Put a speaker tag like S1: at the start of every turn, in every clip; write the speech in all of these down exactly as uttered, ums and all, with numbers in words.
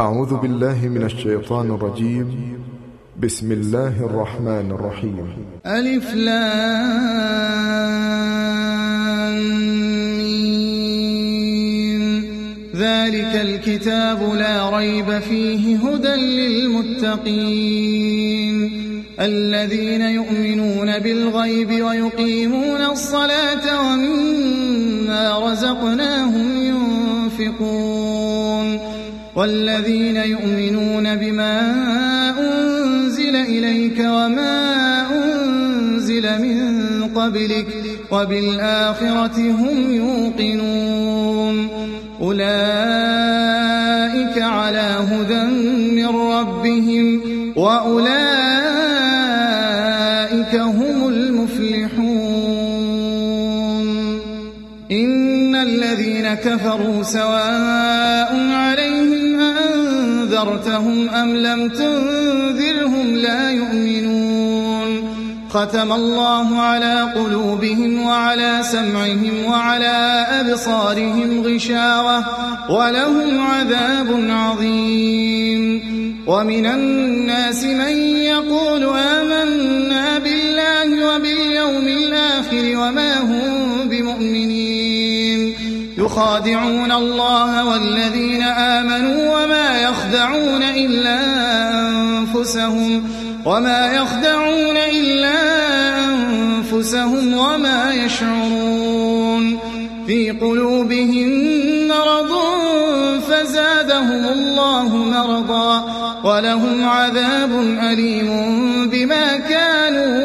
S1: أعوذ بالله من الشيطان الرجيم. بسم الله الرحمن الرحيم.
S2: ألف لام ميم. ذلك الكتاب لا ريب فيه هدى للمتقين الذين يؤمنون بالغيب ويقيمون الصلاة ومما رزقناهم ينفقون والذين يؤمنون بما أنزل إليك وما أنزل من قبلك وبالآخرة هم يوقنون أولئك على هدى من ربهم وأولئك هم المفلحون. إن الذين كفروا سواء عليهم أنذرتهم أم لم تنذرهم لا يؤمنون. ختم الله على قلوبهم وعلى سمعهم وعلى أبصارهم غشاوة ولهم عذاب عظيم. ومن الناس من يقول آمنا بالله وباليوم الآخر وما هم بمؤمنين يخادعون الله والذين آمنوا وما يخدعون إلا أنفسهم وما يخدعون إلا أنفسهم وما يشعرون. في قلوبهم مرض فزادهم الله مرضا ولهم عذاب أليم بما كانوا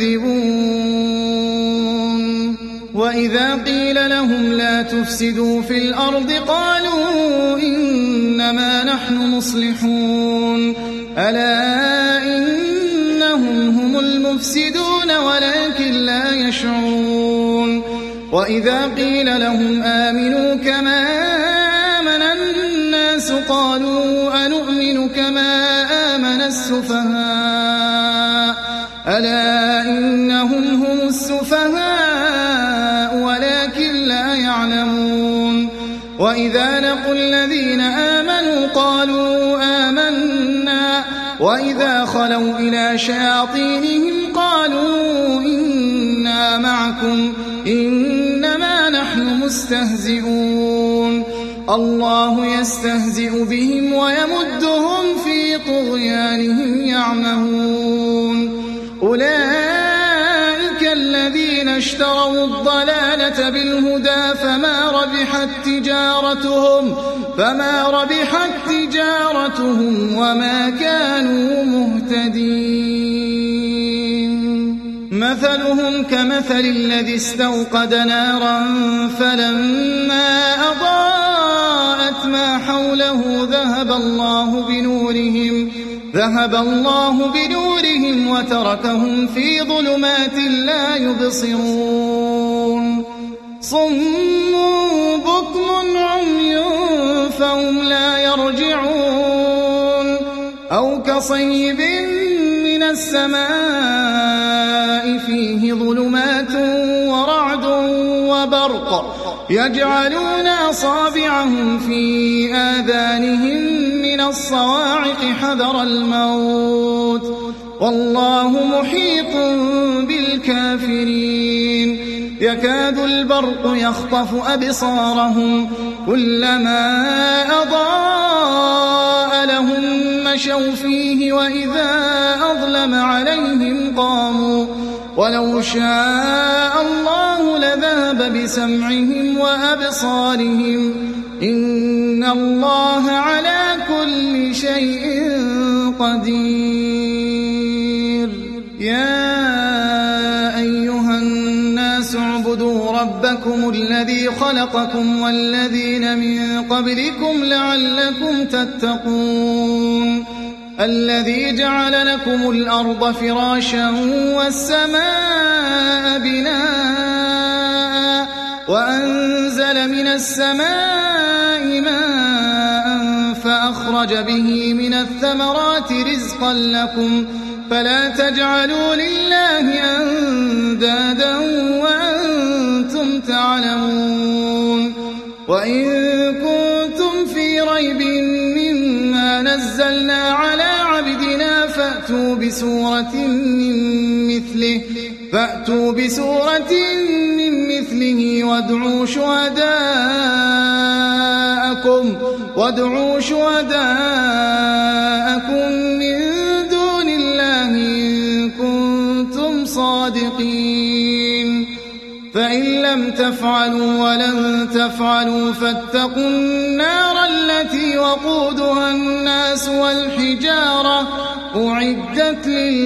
S2: يكذبون. وإذا قيل لهم لا تفسدوا في الأرض قالوا إنما نحن مصلحون ألا إنهم هم المفسدون ولكن لا يشعرون. وإذا قيل لهم آمنوا كما آمن الناس قالوا أنؤمن كما آمن السفهاء ألا إنهم هم السفهاء ولكن لا يعلمون. وإذا لقوا الذين آمنوا قالوا آمنا وإذا خلوا إلى شياطينهم قالوا إنا معكم إنما نحن مستهزئون. الله يستهزئ بهم ويمدهم في طغيانهم يعمهون. أولئك الذين اشتروا الضلالة بالهدى فما ربحت تجارتهم فما ربحت تجارتهم وما كانوا مهتدين. مثلهم كمثل الذي استوقد نارا فلما أضاءت ما حوله ذهب الله بنورهم ذهب الله بنورهم وتركهم في ظلمات لا يبصرون. صم بكم عمي فهم لا يرجعون. أو كصيب من السماء فيه ظلمات ورعد وبرق يجعلون أصابعهم في آذانهم من الصواعق حذر الموت والله محيط بالكافرين. يكاد البرق يخطف أبصارهم كلما أضاء لهم مشوا فيه وإذا أظلم عليهم قاموا ولو شاء الله لذهب بسمعهم وأبصارهم إن الله على كل شيء قدير. يا أيها الناس اعبدوا ربكم الذي خلقكم والذين من قبلكم لعلكم تتقون. الذي جعل لكم الأرض فراشا والسماء بناء وأنزل من السماء ماء فأخرج به من الثمرات رزقا لكم فلا تجعلوا لله أندادا وأنتم تعلمون. وإن كنتم في ريب مما نزلنا على عبدنا فأتوا بسورة من مثله فأتوا بسورة من مثله وادعوا شهداءكم وادعوا شهداءكم من دون الله إن كنتم صادقين فإن لم تفعلوا ولن تفعلوا فاتقوا النار التي وقودها الناس والحجارة أعدت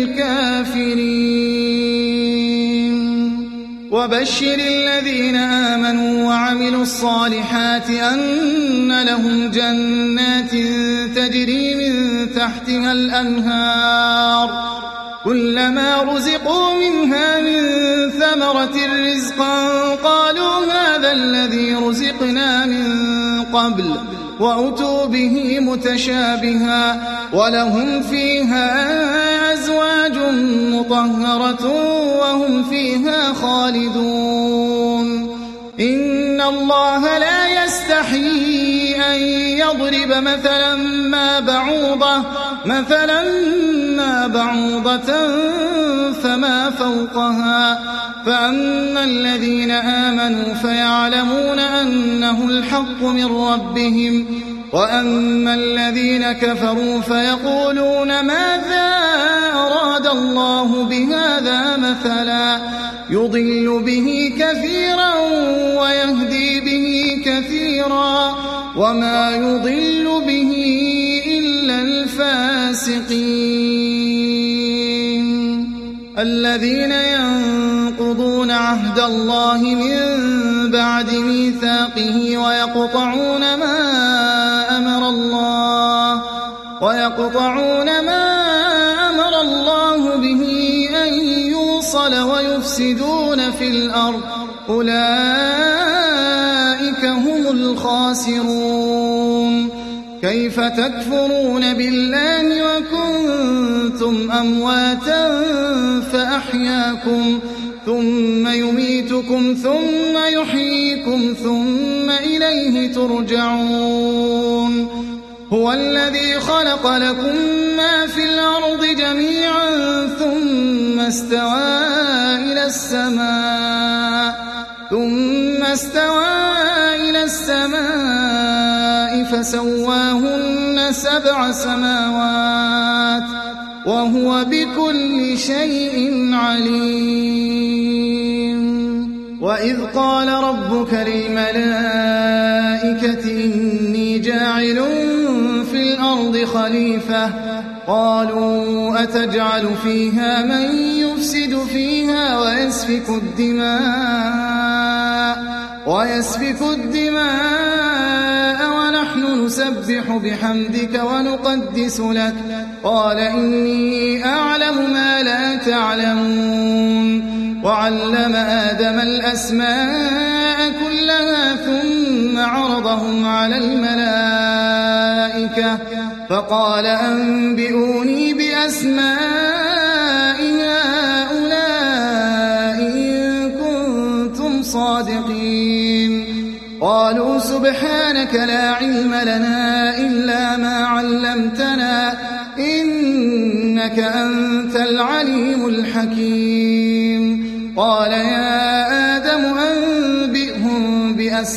S2: للكافرين وبشر الذين آمنوا وعملوا الصالحات أن لهم جنات تجري من تحتها الأنهار كلما رزقوا منها من ثمرة رزقا قالوا هذا الذي رزقنا من قبل وأتوا به متشابها ولهم فيها أزواج مطهرة وهم فيها خالدون إن الله لا يستحيي أن يضرب مثلا ما بعوضة مثلا ما بعوضة فما فوقها فأما الذين آمنوا فيعلمون أنه الحق من ربهم وأما الذين كفروا فيقولون ماذا أراد الله بهذا مثلا يضل به كثيرا ويهدي به كثيرا وما يضل به إلا الفاسقين الذين ينقضون عهد الله من بعد ميثاقه ويقطعون ما أمر الله ويقطعون ما أمر الله به أن يوصل ويفسدون في الأرض أولئك هم الخاسرون كيف تكفرون بالله وكنتم أمواتا فأحياكم ثم يميتكم ثم يحييكم ثم إليه ترجعون هو الذي خلق لكم ما في الأرض جميعا ثم استوى إلى السماء ثم استوى إلى السماء فسواهن سبع سماوات وهو بكل شيء عليم وإذ قال ربك للملائكة إني جاعل في الأرض خليفة قالوا أتجعل فيها من يفسد فيها ويسفك الدماء ويسفك الدماء ونحن نسبح بحمدك ونقدس لك قال إني أعلم ما لا تعلمون وعلم آدم الأسماء كلها ثم عرضهم على الملائكة فقال أنبئوني بأسماء هؤلاء إن كنتم صادقين قالوا سبحانك لا علم لنا إلا ما علمتنا إنك أنت العليم الحكيم قال يا آدم أنبئهم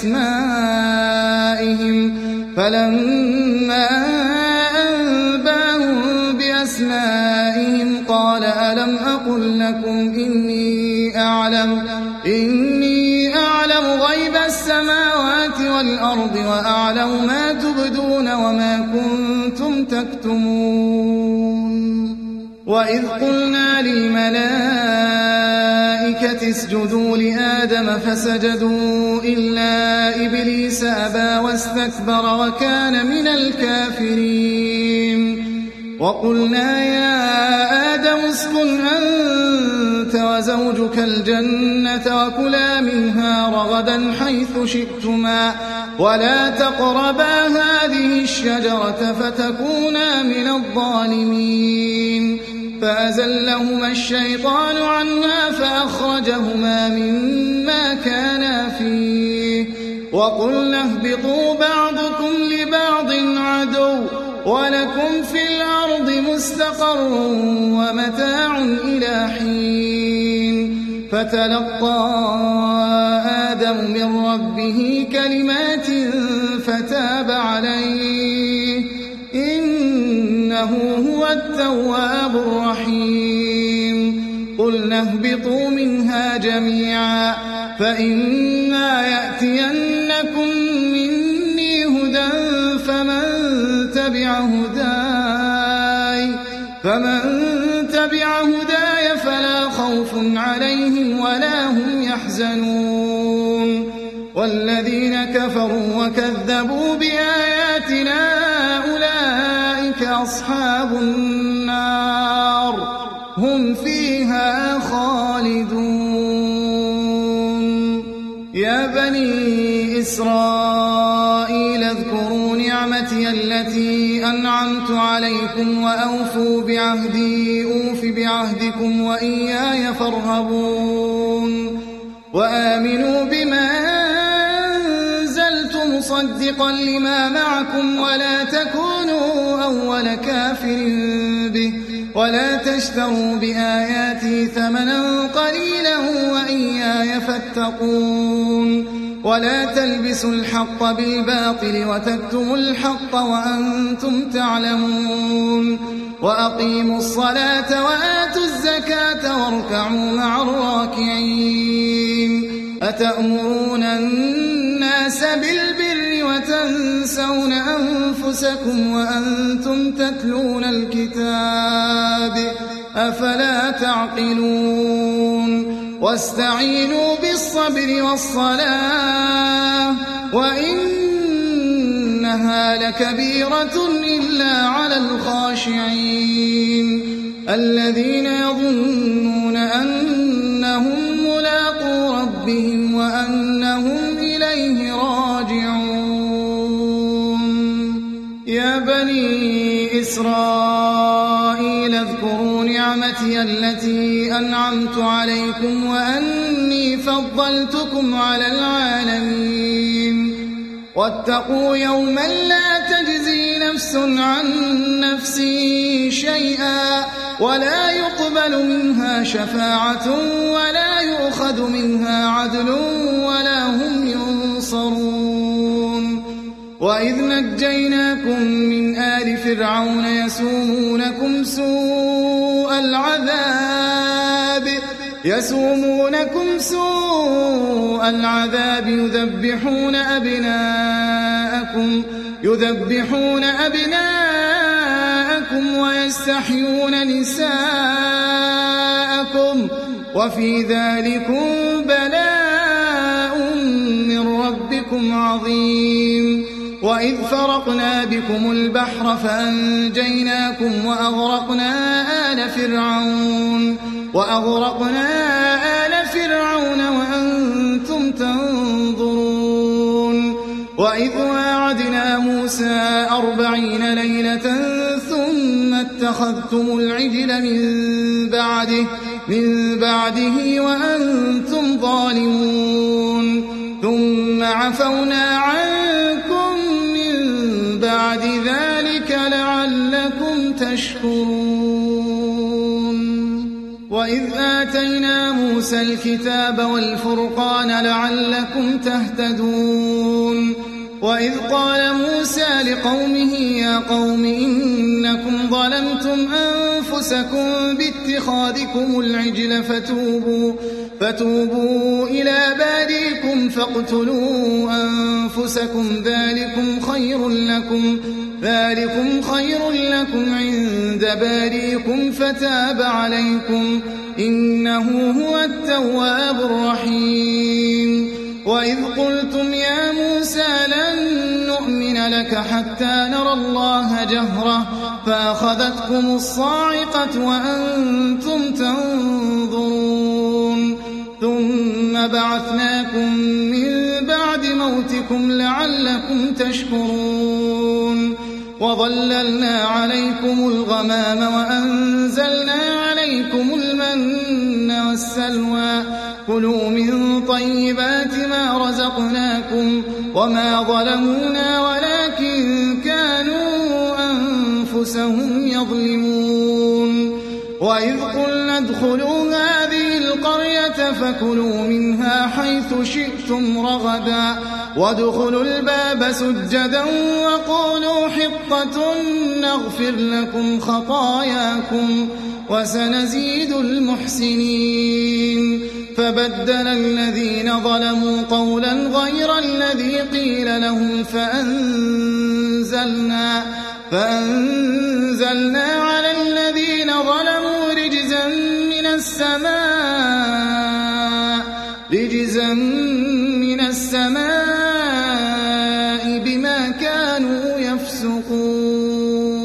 S2: بأسمائهم فلما أنباهم بأسمائهم قال ألم أقل لكم إني أعلم إني أعلم غيب السماوات والأرض وأعلم ما تبدون وما كنتم تكتمون وإذ قلنا للملائكة اسجدوا لآدم فسجدوا إلا إبليس أبى واستكبر وكان من الكافرين وقلنا يا آدم اسكن أنت وزوجك الجنة وكلا منها رغدا حيث شئتما ولا تقربا هذه الشجرة فتكونا من الظالمين فأزلهما الشيطان عنها فأخرجهما مما كانا فيه وقلنا اهبطوا بعضكم لبعض عدو ولكم في الأرض مستقر ومتاع إلى حين فتلقى آدم من ربه كلمات فتاب عليه إنه هو التواب الرحيم قلنا اهبطوا منها جميعا فإما يأتينكم مني هدى فمن تبع هداي فمن تبع هداي فلا خوف عليهم ولا هم يحزنون والذين كفروا وكذبوا بآياتنا أولئك أصحاب النار هم فيها خالدون يا بني إسرائيل اذكروا نعمتي التي أنعمت عليكم وأوفوا بعهدي أوف بعهدكم وإياي فارهبون وآمنوا بما أنزلت مصدقا لما معكم ولا تكونوا أول كافر به ولا تشتروا بآياتي ثمنا قليلا وإياي فاتقون ولا تلبسوا الحق بالباطل وتكتموا الحق وأنتم تعلمون وأقيموا الصلاة وآتوا الزكاة واركعوا مع الراكعين أتأمرون الناس بالبر وتنسون أنفسكم وأنتم تتلون الكتاب أفلا تعقلون واستعينوا بالصبر والصلاة وإنها لكبيرة إلا على الخاشعين الذين يظنون أنهم ملاقو ربهم وأنهم إليه راجعون يا بني إسرائيل اذكروا نعمتي التي أنعمت عليكم وأني فضلتكم على العالمين واتقوا يوما لا تجزي نفس عن نفس شيئا ولا يقبل منها شفاعة ولا يؤخذ منها عدل ولا هم ينصرون وإذ نجيناكم من آل فرعون يسومونكم سوء العذاب يسومونكم سوء العذاب يذبحون أبناءكم يذبحون أبناءكم ويستحيون نساءكم وفي ذلكم بلاء من ربكم عظيم وإذ فرقنا بكم البحر فأنجيناكم وأغرقنا آل فرعون وأغرقنا آل فرعون وأنتم تنظرون وإذ واعدنا موسى أربعين ليلة ثم اتخذتم العجل من بعده من بعده وأنتم ظالمون ثم عفونا عنكم من بعد ذلك لعلكم تشكرون وإذ آتينا موسى الكتاب والفرقان لعلكم تهتدون وإذ قال موسى لقومه يا قوم إنكم ظلمتم أنفسكم باتخاذكم العجل فتوبوا, فتوبوا إلى باريكم فاقتلوا أنفسكم ذلكم خير لكم ذلكم خير لكم عند باريكم فتاب عليكم إنه هو التواب الرحيم وإذ قلتم يا موسى لن نؤمن لك حتى نرى الله جهرة فأخذتكم الصاعقة وأنتم تنظرون ثم بعثناكم من بعد موتكم لعلكم تشكرون وظللنا عليكم الغمام وأنزلنا عليكم المن والسلوى كلوا من طيبات ما رزقناكم وما ظلمونا ولكن كانوا أنفسهم أنفسهم يظلمون وإذ قلنا ادخلوا هذه القرية فكلوا منها حيث شئتم رغدا وادخلوا الباب سجدا وقولوا حطة نغفر لكم خطاياكم وسنزيد المحسنين فبدل الذين ظلموا قولا غير الذي قيل لهم فأنزلنا, فأنزلنا على الذين ظلموا رجزا من السماء, رجزا من السماء بما كانوا يفسقون.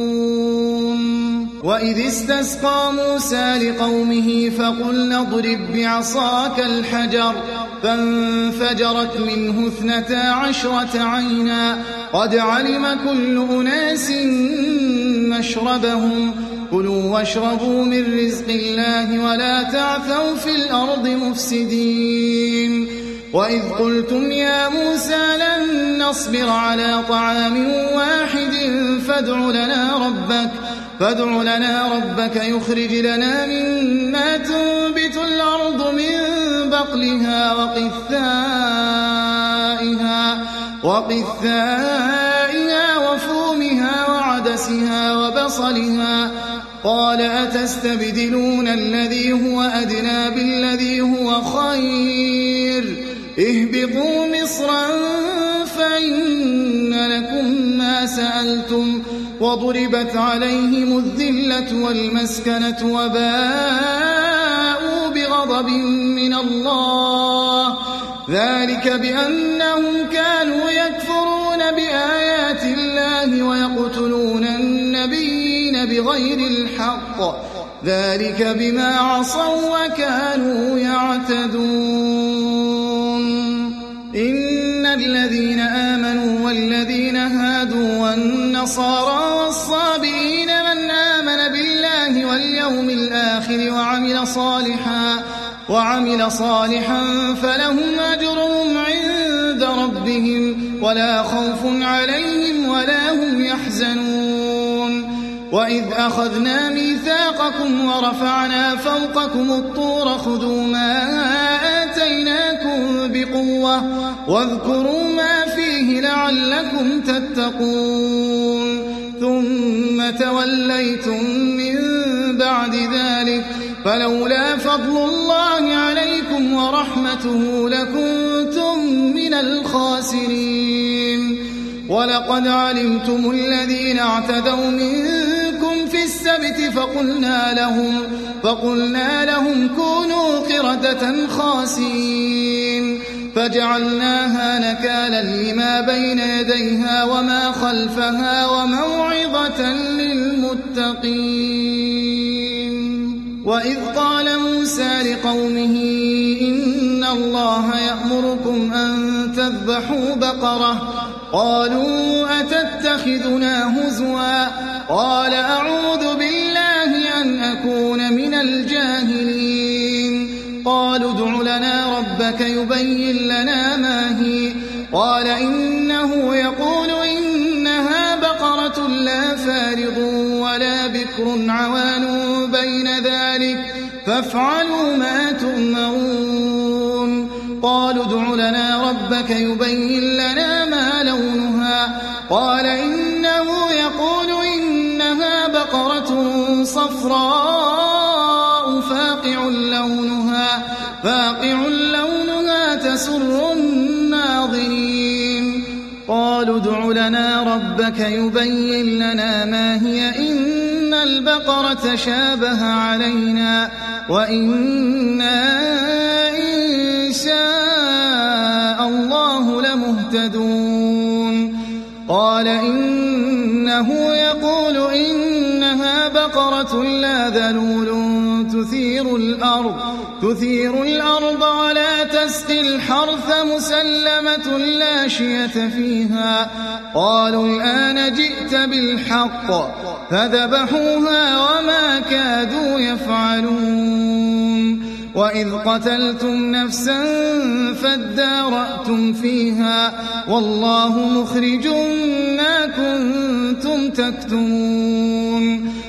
S2: وإذ استسقى موسى لقومه فقلنا اضرب بعصاك الحجر فانفجرت منه اثنتا عشرة عينا قد علم كل أناس مشربهم كلوا واشربوا من رزق الله ولا تعثوا في الأرض مفسدين. وإذ قلتم يا موسى لن نصبر على طعام واحد فادع لنا ربك فادع لنا ربك يخرج لنا مما تنبت الأرض من بقلها وقثائها, وقثائها وفومها وعدسها وبصلها قال أتستبدلون الذي هو أدنى بالذي هو خير اهبطوا مصرا فإن لكم ما سألتم وضربت عليهم الذلة والمسكنة وباءوا بغضب من الله ذلك بأنهم كانوا يكفرون بآيات الله ويقتلون النبيين بغير الحق ذلك بما عصوا وكانوا يعتدون. إن الذين آمنوا والذين هادوا والنصارى والصابئين من آمن بالله واليوم الآخر وعمل صالحا وعمل صالحا فلهم أجرهم عند ربهم ولا خوف عليهم ولا هم يحزنون. وإذ أخذنا ميثاقكم ورفعنا فوقكم الطور خذوا ما آتيناكم بقوة واذكروا ما فيه لعلكم تتقون. ثم توليتم من بعد ذلك فلولا فضل الله عليكم ورحمته لكنتم من الخاسرين. ولقد علمتم الذين اعتدوا منكم في السبت فقلنا لهم, فقلنا لهم كونوا قردة خاسئين فجعلناها نكالا لما بين يديها وما خلفها وموعظة للمتقين. وإذ قال موسى لقومه إن الله يأمركم أن تذبحوا بقرة قالوا أتتخذنا هزوا قال أعوذ بالله أن أكون من الجاهلين. قالوا ادع لنا ربك يبين لنا ما هي قال إنه يقول إنها بقرة لا فارض ولا بكر عوان بين ذلك فافعلوا ما تؤمرون. قالوا ادع لنا ربك يبين لنا ما لونها قال إنه يقول إنها بقرة صفراء فاقع لونها, فاقع لونها تسر الناظرين. قالوا ادع لنا ربك يبين لنا ما هي إن البقرة شابه علينا وإنا إن شاء الله لمهتدون. قال إنه يقول إنها بقرة لا ذلول تثير الأرض, تثير الأرض ولا تسقي الحرث مسلمة لا شية فيها. قالوا الآن جئت بالحق فذبحوها وما كادوا يفعلون. وإذ قتلتم نفسا فادارأتم فيها والله مخرج ما كنتم تكتمون.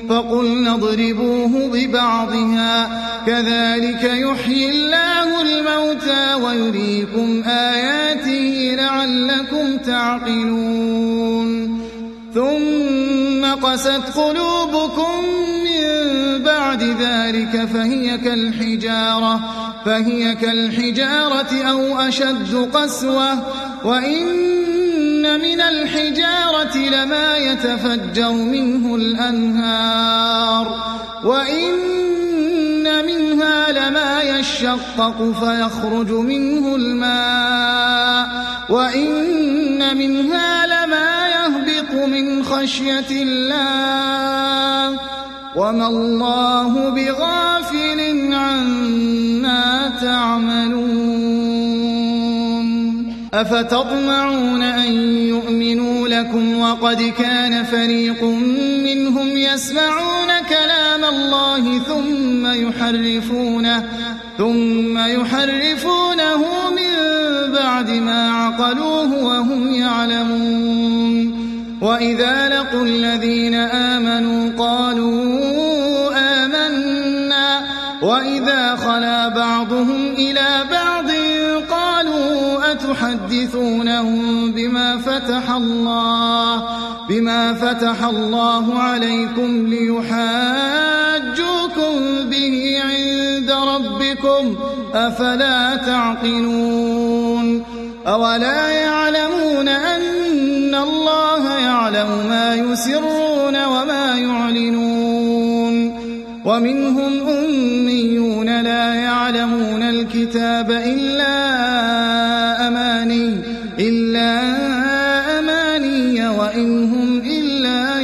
S2: فقلنا اضربوه ببعضها كذلك يحيي الله الموتى ويريكم آياته لعلكم تعقلون ثم قست قلوبكم من بعد ذلك فهي كالحجارة فهي كالحجارة أو أشد قسوة وإن من الحجارة لما يتفجر منه الأنهار وإن منها لما يشقق فيخرج منه الماء وإن منها لما يهبط من خشية الله وما الله بغافل عما تعملون أفتطمعون أن يؤمنوا لكم وقد كان فريق منهم يسمعون كلام الله ثم يحرفونه ثم يحرفونه من بعد ما عقلوه وهم يعلمون وإذا لقوا الذين آمنوا قالوا آمنا وإذا خلا بعضهم إلى بعض قالوا أتحدثونهم بما فتح الله بما فتح الله عليكم ليحاجوكم به عند ربكم أفلا تعقلون أولا يعلمون أن الله يعلم ما يسرون وما يعلنون ومنهم أميون لا يعلمون الكتاب إلا أماني إلا أماني وإن هم إلا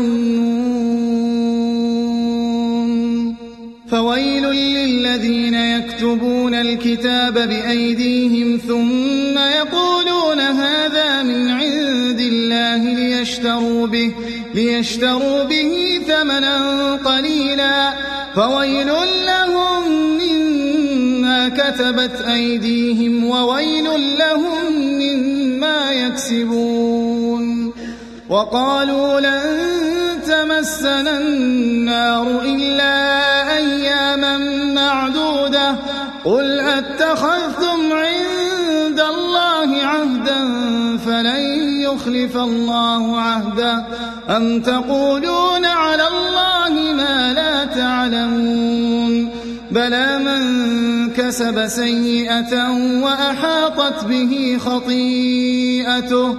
S2: يظنون فويل للذين يكتبون الكتاب بأيديهم ثم يقولون هذا من عند الله ليشتروا به ليشتروا به ثمنا قليلا فويل لهم مما كتبت أيديهم وويل لهم مما يكسبون وقالوا لن تمسنا النار إلا أياما معدودة قل أتخذتم عند الله عهدا فلن يخلف الله عهده أم تقولون على الله ما لا تعلمون بلى من كسب سيئة وأحاطت به خطيئته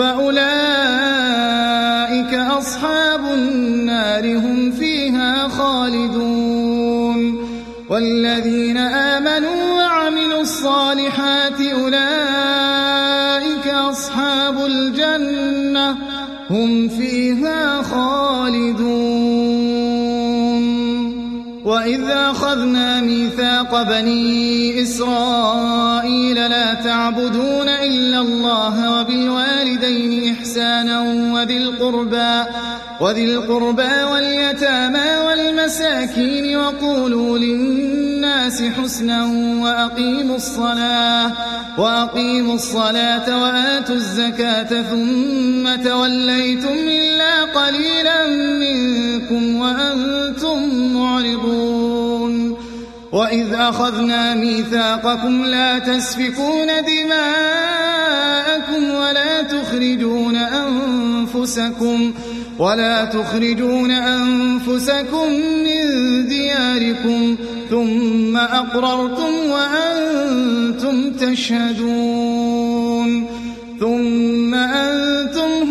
S2: فأولئك أصحاب النار هم فيها خالدون والذين آمنوا وعملوا الصالحات أولئك أصحاب الجنة هم فيها خالدون وإذ أخذنا ميثاق بني إسرائيل لا تعبدون إلا الله وبالوالدين إحسانا وذي القربى وذي القربى واليتامى والمساكين وقولوا للناس حسنا وأقيموا الصلاة وأقيموا الصلاة وآتوا الزكاة ثم توليتم إلا قليلا منكم وأنتم معرضون وإذ أخذنا ميثاقكم لا تسفكون دماءكم ولا تخرجون أنفسكم ولا تخرجون أنفسكم من دياركم ثم أقررتم وأنتم تشهدون ثم أنتم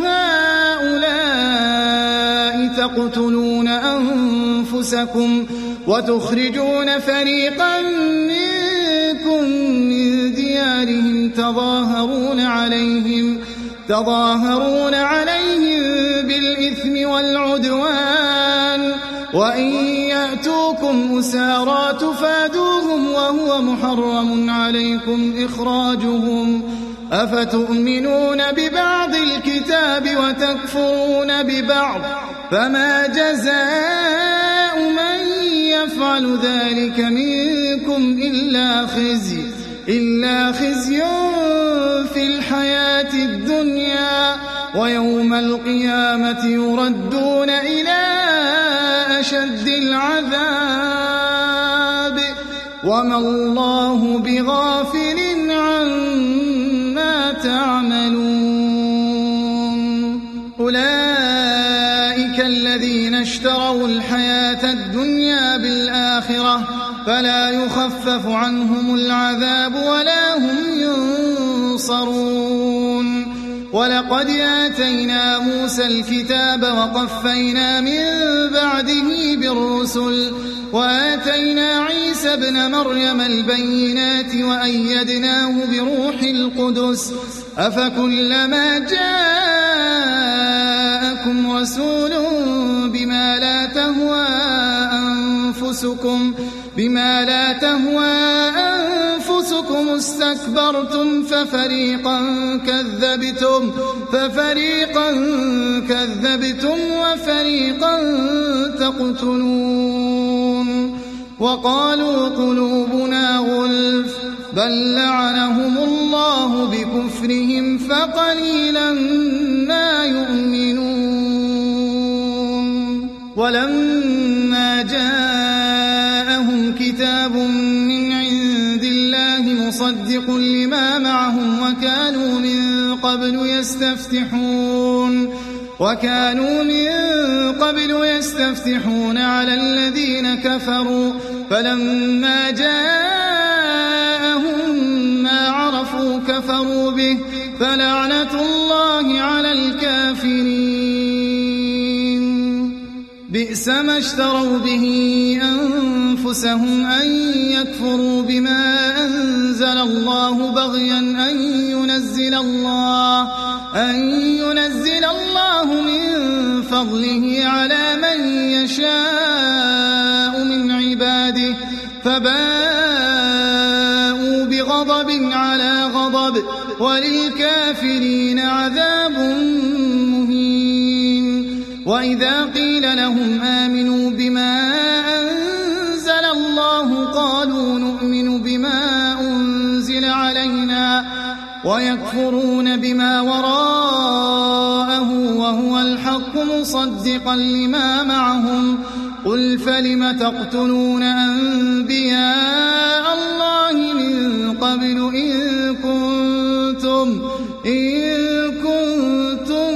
S2: هؤلاء تقتلون أنفسكم وتخرجون فريقا منكم من ديارهم تظاهرون عليهم تظاهرون عليهم بالإثم والعدوان وإن يأتوكم أسارى تفادوهم وهو محرم عليكم إخراجهم أفتؤمنون ببعض الكتاب وتكفرون ببعض فما جزاء من يفعل ذلك منكم إلا خزي إلا خزي في الحياة الدنيا ويوم القيامة يردون إلى أشد العذاب وما الله بغافل عما تعملون أولئك الذين اشتروا الحياة الدنيا بالآخرة فلا يخفف عنهم العذاب ولا هم ينصرون ولقد آتينا موسى الكتاب وقفينا من بعده بالرسل وآتينا عيسى ابن مريم البينات وأيدناه بروح القدس أفكلما جاءكم رسول بما لا تهوى أنفسكم بما لا تهوى أنفسكم استكبرتم ففريقا كذبتم ففريقا كذبتم وفريقا تقتلون وقالوا قلوبنا غلف بل لعنهم الله بكفرهم فقليلا ما يؤمنون ولما جاءهم كتاب من عند الله مصدق لما معهم وكانوا من قبل يستفتحون وكانوا من قبل يستفتحون على الذين كفروا فلما جاءهم ما عرفوا كفروا به فلعنة الله على الكافرين بئس ما اشتروا به أنفسهم أن يكفروا بما أنزل الله بغيا أن ينزل الله أن ينزل الله من فضله على من يشاء من عباده فباءوا بغضب على غضب وللكافرين عذاب مهين وإذا قيل لهم آمنوا بما أنزل الله قالوا نؤمن بما أنزل علينا ويكفرون بما وراءه وهو الحق مصدقا لما معهم قل فلم تقتلون أنبياء الله من قبل إن كنتم إن كنتم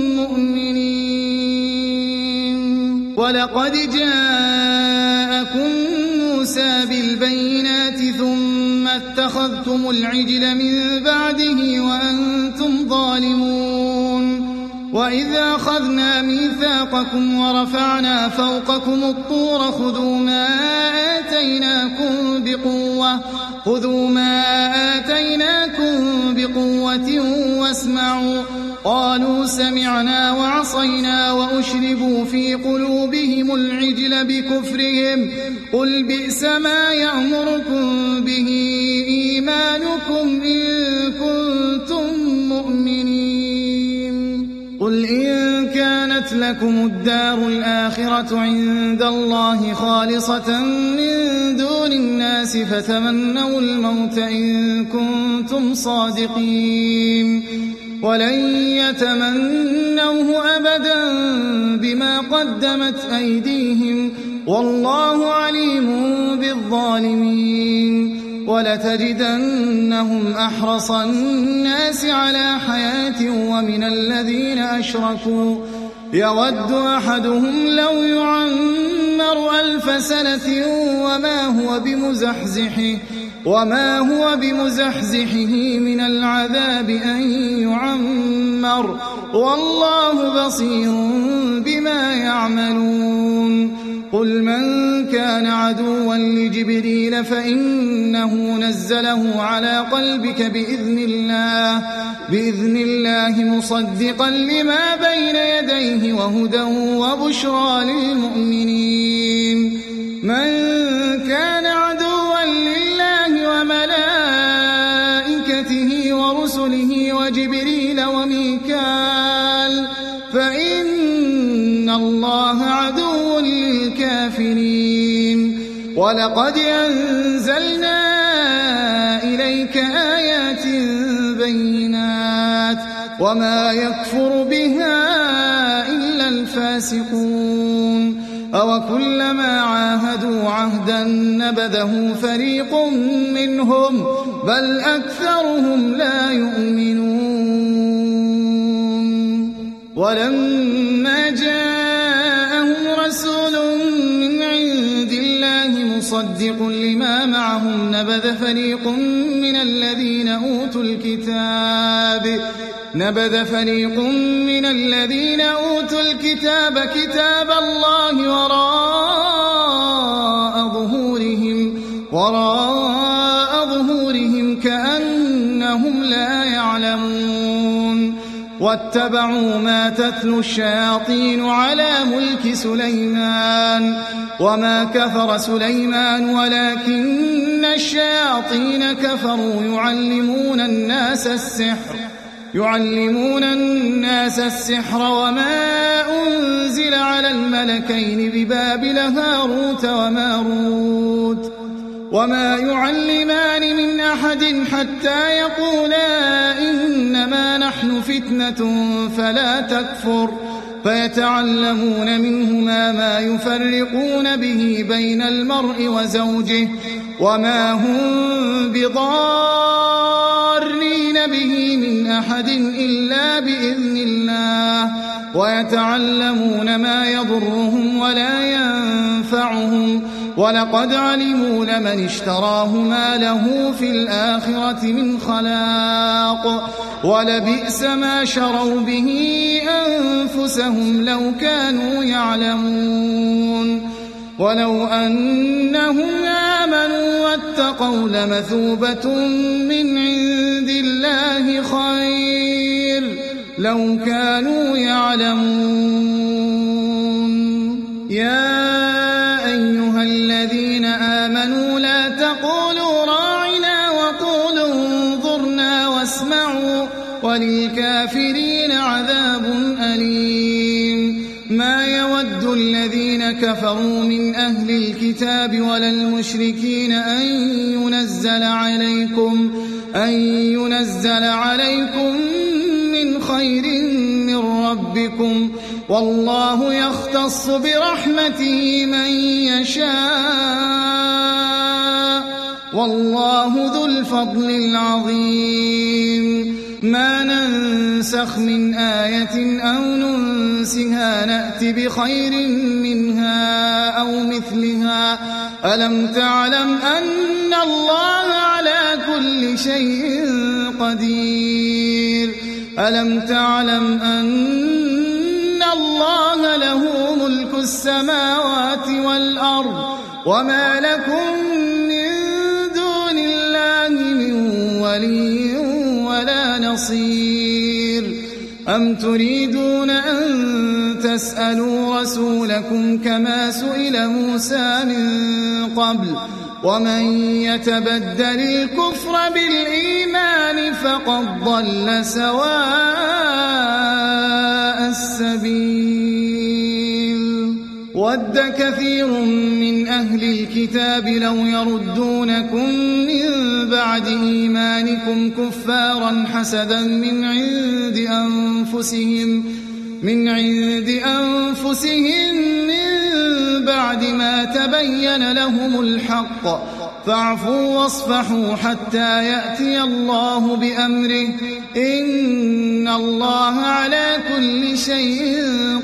S2: مؤمنين ولقد جاءكم موسى بالبينات ثم اتخذتم العجل من بعده وأنتم ظالمون وإذا أخذنا ميثاقكم ورفعنا فوقكم الطور خذوا ما آتيناكم بقوة خذوا ما آتيناكم بقوة واسمعوا قالوا سمعنا وعصينا وأشربوا في قلوبهم العجل بكفرهم قل بئس ما يأمركم به إيمانكم إن كنتم مؤمنين قل إن كانت لكم الدار الآخرة عند الله خالصة من دون الناس فتمنوا الموت إن كنتم صادقين ولن يتمنوه أبدا بما قدمت أيديهم والله عليم بالظالمين ولتجدنهم أحرص الناس على حياة ومن الذين أشركوا يود أحدهم لو يعمر ألف سنة وما هو بمزحزحه وما هو بمزحزحه من العذاب أن يعمر والله بصير بما يعملون قل من كان عدوا لجبريل فإنه نزله على قلبك بإذن الله بإذن الله مصدقا لما بين يديه وهدى وبشرى للمؤمنين من كان عدوا لله وملائكته ورسله وجبريل وميكال فإن الله عدو للكافرين ولقد أنزلنا إليك آيات بينات وما يكفر بها إلا الفاسقون أوكلما عاهدوا عهدا نبذه فريق منهم بل أكثرهم لا يؤمنون ولما جاءهم رسول من عند الله مصدق لما معهم نبذ فريق من الذين أوتوا الكتاب نبذ فريق من الذين أوتوا الكتاب كتاب الله وراء ظهورهم وراء ظهورهم كأنهم لا يعلمون واتبعوا ما تتلو الشياطين على ملك سليمان وما كفر سليمان ولكن الشياطين كفروا يعلمون الناس السحر يعلمون الناس السحر وما أنزل على الملكين ببابل هاروت وماروت وما يعلمان من أحد حتى يقولا إنما نحن فتنة فلا تكفر فيتعلمون منهما ما يفرقون به بين المرء وزوجه وما هم بضارين به من أحد إلا بإذن الله ويتعلمون ما يضرهم ولا ينفعهم ولقد علموا لمن اشتراه ما له في الآخرة من خلاق ولبئس ما شروا به أنفسهم لو كانوا يعلمون ولو أنهم آمنوا واتقوا لمثوبة من عند الله خير لو كانوا يعلمون يا أيها الذين آمنوا لا تقولوا راعنا وقولوا انظرنا واسمعوا وللكافرين عذاب أليم ما يود الذين كفروا من أهل الكتاب ولا المشركين أن ينزل عليكم أن ينزل عليكم من خير من ربكم والله يختص برحمته من يشاء والله ذو الفضل العظيم ما ننسخ من آية أو ننسها نأت بخير منها أو مثلها ألم تعلم أن الله على كل شيء قدير ألم تعلم أن الله له ملك السماوات والأرض وما لكم من دون الله من ولي ولا نصير أم تريدون أن تسألوا رسولكم كما سئل موسى من قبل ومن يتبدل الكفر بالإيمان فقد ضل سواء السبيل ود كثير من أهل الكتاب لو يردونكم من بعد إيمانكم كفارا حسدا من عند أنفسهم من عند أنفسهم من بعد ما تبين لهم الحق فاعفوا واصفحوا حتى يأتي الله بأمره إن الله على كل شيء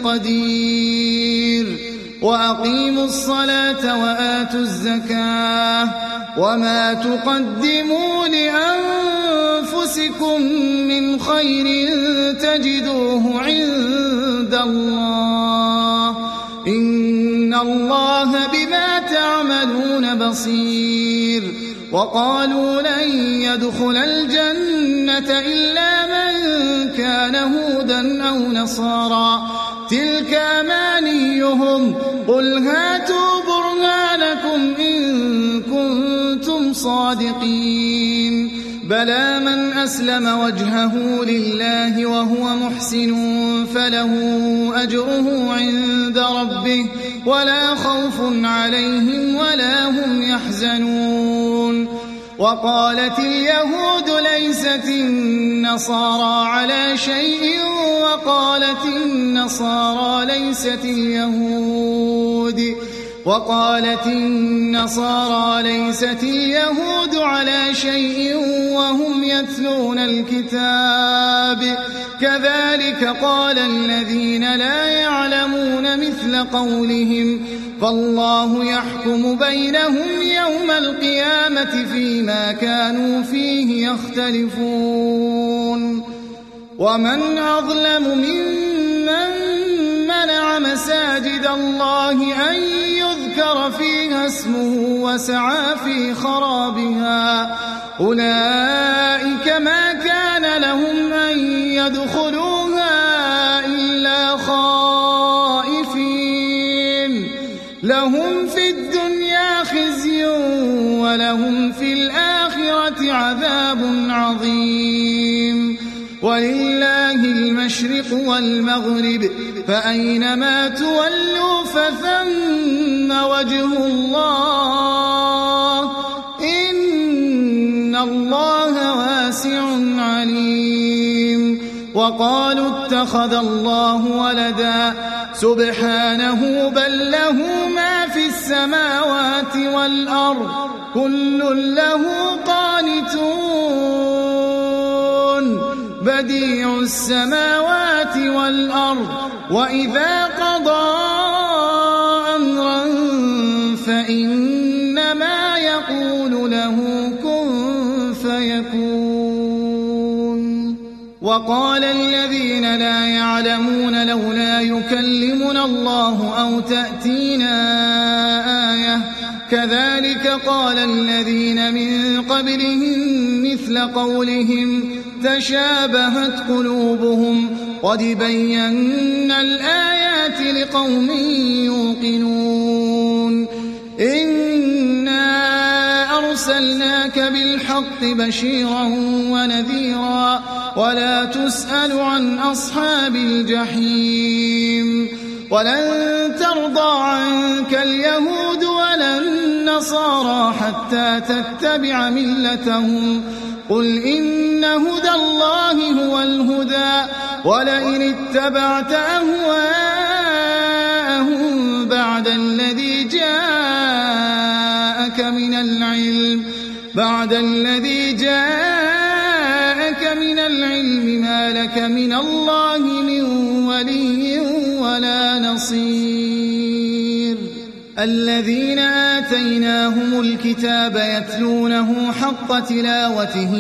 S2: قدير وأقيموا الصلاة وآتوا الزكاة وما تقدموا لأنفسكم من خير تجدوه عند الله إن الله بما تعملون بصير وقالوا لن يدخل الجنة إلا من كان هودا أو نصارى تلك أمانيهم قل هاتوا برهانكم إن كنتم صادقين بلى من أسلم وجهه لله وهو محسن فله أجره عند ربه ولا خوف عليهم ولا هم يحزنون وقالت اليهود ليست النصارى على شيء وقالت النصارى ليست اليهود وقالت النصارى ليست اليهود على شيء وهم يتلون الكتاب كذلك قال الذين لا يعلمون مثل قولهم فالله يحكم بينهم يوم القيامة فيما كانوا فيه يختلفون ومن أظلم ممن منع مساجد الله أن يذكر فيها اسمه وسعى في خرابها أولئك ما كان لهم أن يدخلوها إلا خائفين لهم في الدنيا خزي ولهم في الآخرة عذاب عظيم ولله المشرق والمغرب فأينما تولوا فثم وجه الله إن الله واسع عليم وقالوا اتخذ الله ولدا سبحانه بل له ما في السماوات والأرض كل له قانتون بديع السماوات والأرض وإذا قضى أمرا فإنما يقول له كن فيكون وقال الذين لا يعلمون لولا يكلمنا الله أو تأتينا آية كذلك قال الذين من قبلهم مثل قولهم تشابهت قلوبهم قد بينا الآيات لقوم يوقنون إنا أرسلناك بالحق بشيرا ونذيرا ولا تسأل عن أصحاب الجحيم ولن ترضى عنك اليهود ولا النصارى حتى تتبع ملتهم قل إن هدى الله هو الهدى ولئن اتبعت أهواءهم بعد الذي جاءك من العلم بعد الذي جاءك من العلم ما لك من الله من ولي ولا نصير الذين آتيناهم الكتاب يتلونه حق تلاوته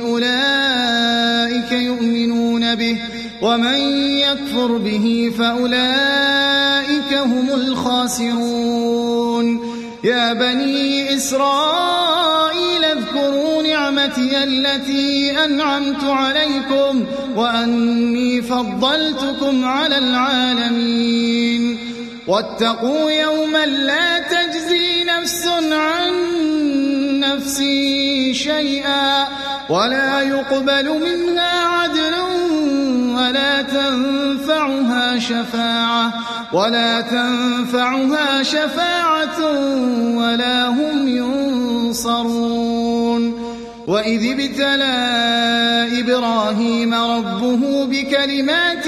S2: أولئك يؤمنون به ومن يكفر به فأولئك هم الخاسرون يا بني إسرائيل اذكروا نعمتي التي أنعمت عليكم وأني فضلتكم على العالمين واتقوا يوما لا تجزي نفس عن نفس شيئا ولا يقبل منها عدل ولا تنفعها شفاعة ولا تنفعها شفاعة ولا هم ينصرون وإذ ابتلى إبراهيم ربه بكلمات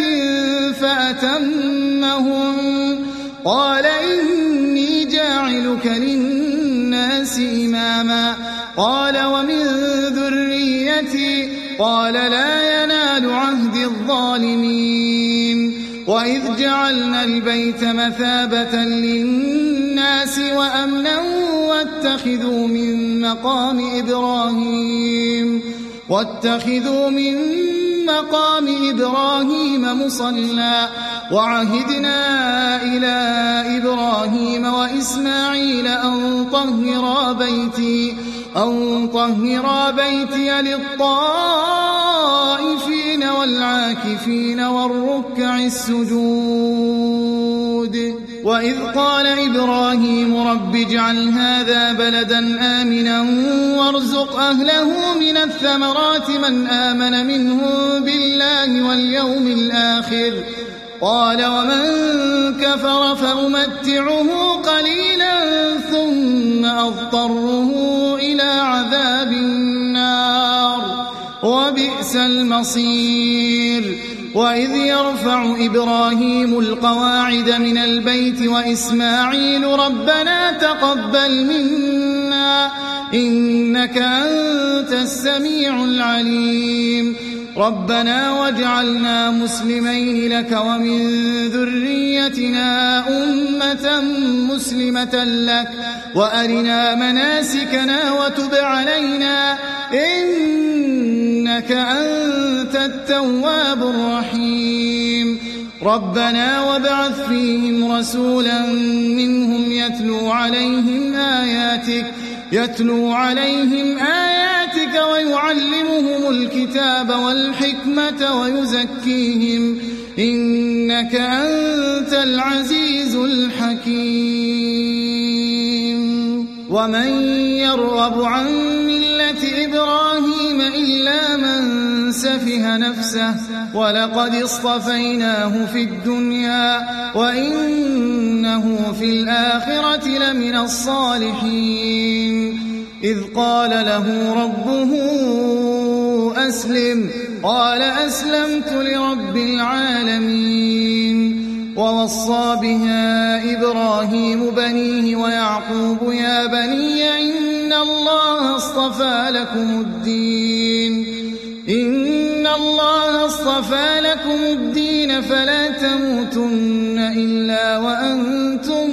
S2: فأتمهم قال إني جاعلك للناس إماما قال ومن ذريتي قال لا ينال عهد الظالمين وإذ جعلنا البيت مثابة للناس وأمنا واتخذوا من مقام إبراهيم واتخذوا من مقام إبراهيم مصلى وعهدنا إلى إبراهيم وإسماعيل أن طهرا بيتي أن طهرا بيتي للطائفين والعاكفين والركع السجود وإذ قال إبراهيم رب اجعل هذا بلدا آمنا وارزق أهله من الثمرات من آمن منهم بالله واليوم الآخر قال ومن كفر فأمتعه قليلا ثم أضطره إلى عذاب النار وبئس المصير وإذ يرفع إبراهيم القواعد من البيت وإسماعيل ربنا تقبل منا إنك أنت السميع العليم ربنا واجعلنا مسلمين لك ومن ذريتنا أمة مسلمة لك وأرنا مناسكنا وتب علينا إنك أنت التواب الرحيم ربنا وابعث فيهم رسولا منهم يتلو عليهم آياتك يتلو عليهم آياتك ويعلمهم الكتاب والحكمة ويزكيهم إنك أنت العزيز الحكيم ومن يرغب عن ملة إبراهيم إلا من سفه نفسه ولقد اصطفيناه في الدنيا وإنه في الآخرة لمن الصالحين إذ قال له ربه أسلم قال أسلمت لرب العالمين ووصى بها إبراهيم بنيه ويعقوب يا بني إن الله اصطفى لكم الدين إن الله اصطفى لكم الدين فلا تموتن إلا وأنتم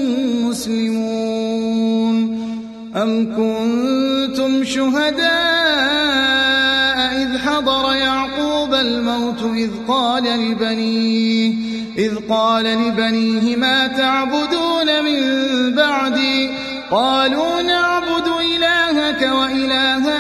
S2: مسلمون أم كنتم شهداء إذ حضر يعقوب الموت إذ قال لبنيه إذ قال لبنيه ما تعبدون من بعدي قالوا نعبد إلهك وإله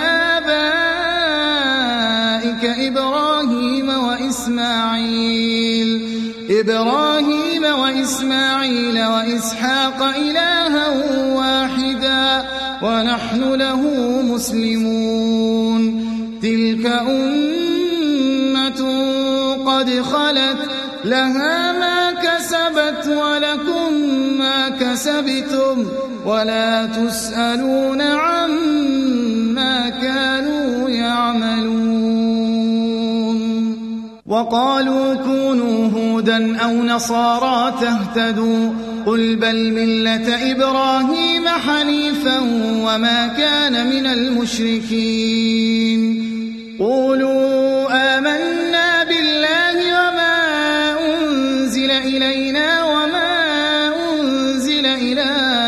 S2: آبائك إبراهيم وإسماعيل إبراهيم وإسماعيل وإسحاق إلها واحدا ونحن له مسلمون تلك أمة قد خلت لها ما كسبت ولكم ما كسبتم ولا تسألون عما كانوا يعملون وقالوا كونوا هودا أو نصارى تهتدوا قل بل ملة إبراهيم حنيفا وما كان من المشركين قولوا آمنا بالله وما أنزل إلينا وما أنزل إلى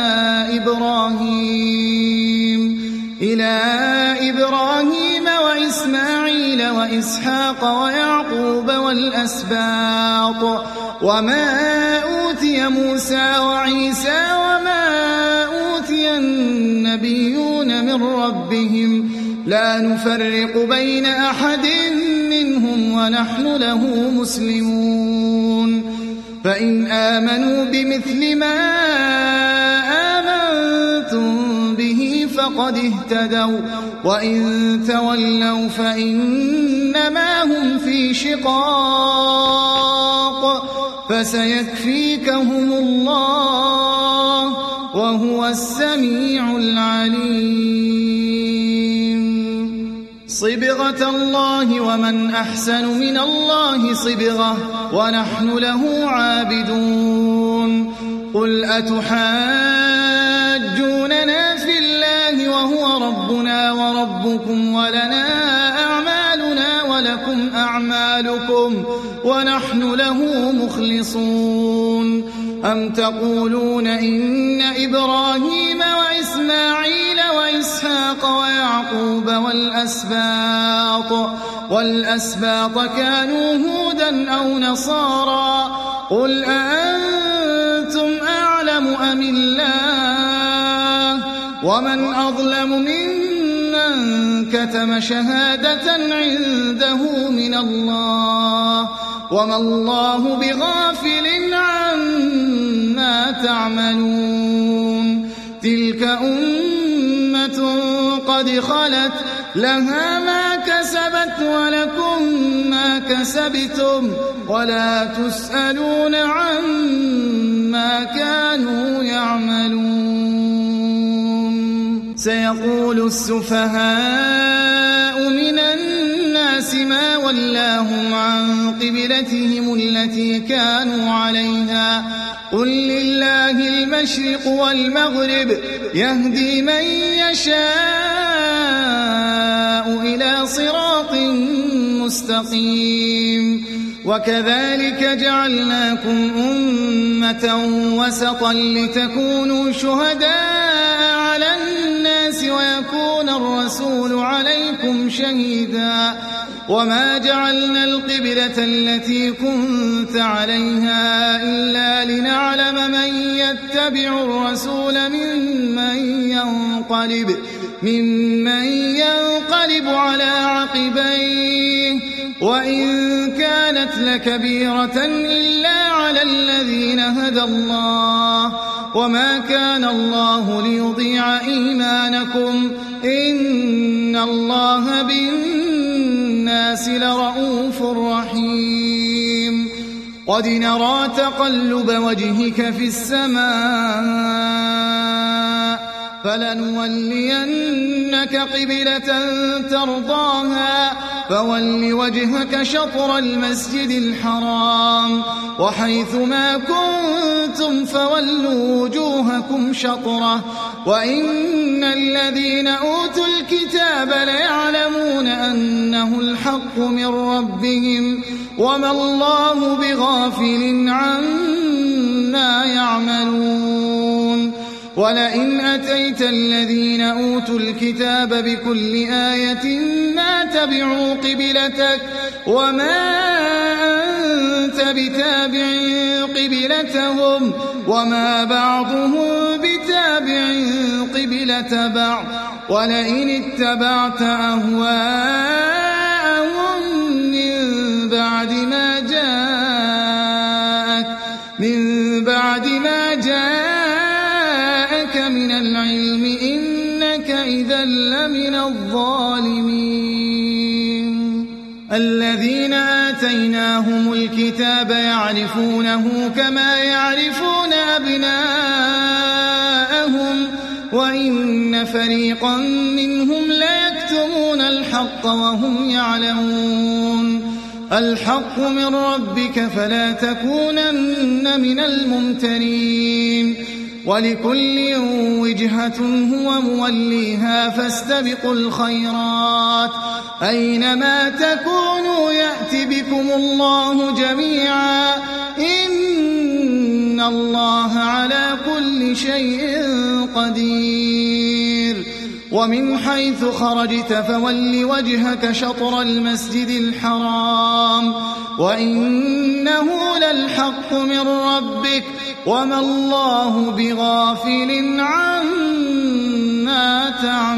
S2: إبراهيم إلى إبراهيم وإسماعيل وإسحاق ويعقوب والأسباط وما أوتي موسى وعيسى وما أوتي النبيون من ربهم لا نفرق بين أحد منهم ونحن له مسلمون فإن آمنوا بمثل ما آمنتم به فقد اهتدوا وإن تولوا فإنما هم في شقاق فسيكفيكهم الله وهو السميع العليم صبغة الله ومن أحسن من الله صبغة ونحن له عابدون قل أتحاجوننا في الله وهو ربنا وربكم ولنا أعمالنا ولكم أعمالكم ونحن له مخلصون أم تقولون إن إبراهيم وإسماعيل وإسحاق ويعقوب والأسباط والأسباط كانوا هودا أو نصارى قل أأنتم أعلم أم الله ومن أظلم ممن كتم شهادة عنده من الله وما الله بغافل عما تعملون تلك أمة قد خلت لها ما كسبت ولكم ما كسبتم ولا تسألون عما كانوا يعملون سيقول السفهاء من الناس ما ولاهم عن قبلتهم التي كانوا عليها قل لله المشرق والمغرب يهدي من يشاء إلى صراط مستقيم وكذلك جعلناكم أمة وسطا لتكونوا شهداء على الناس ويكون الرسول عليكم شهيدا وما جعلنا القبلة التي كنت عليها إلا لنعلم من يتبع الرسول ممن ينقلب ممن ينقلب على عقبيه وإن كانت لكبيرة إلا على الذين هدى الله وما كان الله ليضيع إيمانكم إن الله بالناس لرؤوف رحيم قد نرى تقلب وجهك في السماء فلنولينك قبلة ترضاها فول وجهك شطر المسجد الحرام وحيث ما كنتم فولوا وجوهكم شطره وإن الذين أوتوا الكتاب ليعلمون أنه الحق من ربهم وما الله بغافل عما يعملون ولئن أتيت الذين أوتوا الكتاب بكل آية ما تبعوا قبلتك وما أنت بتابع قبلتهم وما بعضهم بتابع قبلة بعض ولئن اتبعت أهواءهم من بعد ما جاءك من بعد ما جاءك من العلم إنك إذا لمن الظالمين الذين آتيناهم الكتاب يعرفونه كما يعرفون أبناءهم وإن فريقا منهم ليكتمون الحق وهم يعلمون الحق من ربك فلا تكونن من الممترين ولكل وجهة هو موليها فاستبقوا الخيرات أينما تكونوا يأت بكم الله جميعا إن الله على كل شيء قدير ومن حيث خرجت فول وجهك شطر المسجد الحرام وإنه للحق من ربك وما الله بغافل عما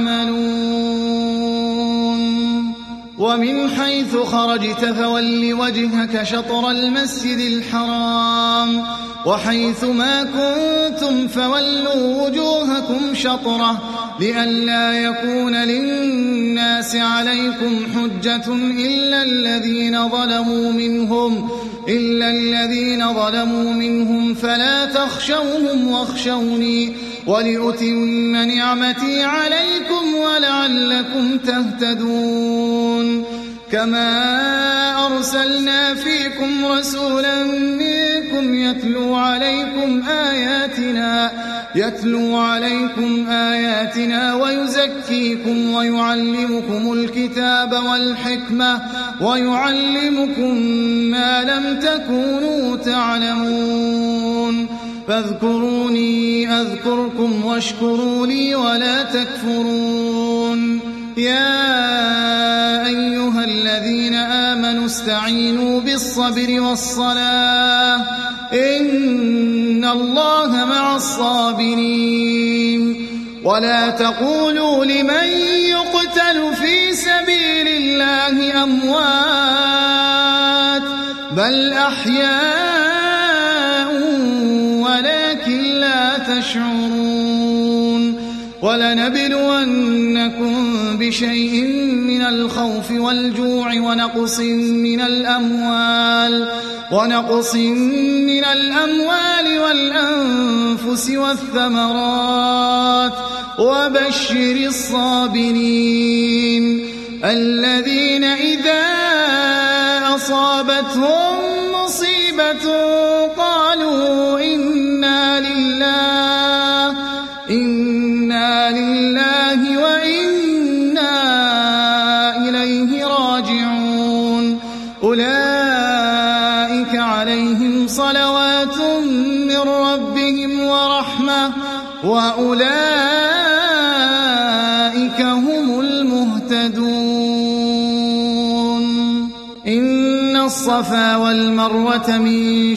S2: تعملون ومن حيث خرجت فول وجهك شطر المسجد الحرام وحيث ما كنتم فولوا وجوهكم شطره لئلا يكون للناس عليكم حجة إلا الذين ظلموا منهم إلا الذين ظلموا منهم فلا تخشوهم واخشوني ولأتم نعمتي عليكم ولعلكم تهتدون كما أرسلنا فيكم رسولا منكم يتلو عليكم آياتنا يتلو عليكم آياتنا ويزكيكم ويعلمكم الكتاب والحكمة ويعلمكم ما لم تكونوا تعلمون فاذكروني أذكركم واشكروا لي ولا تكفرون يا أيها الذين آمنوا استعينوا بالصبر والصلاة إن الله مع الصابرين ولا تقولوا لمن يقتل في سبيل الله أموات بل أحياء ولكن لا تشعرون ولنبلونكم بشيء من الخوف والجوع ونقص من الأموال ونقص من الأموال والأنفس والثمرات وبشر الصابرين الذين إذا أصابتهم مصيبة قالوا إنا لله إنا لله وإنا إليه راجعون أولئك عليهم صلوات من ربهم ورحمة وأولئك هم المهتدون إن الصفا والمروة من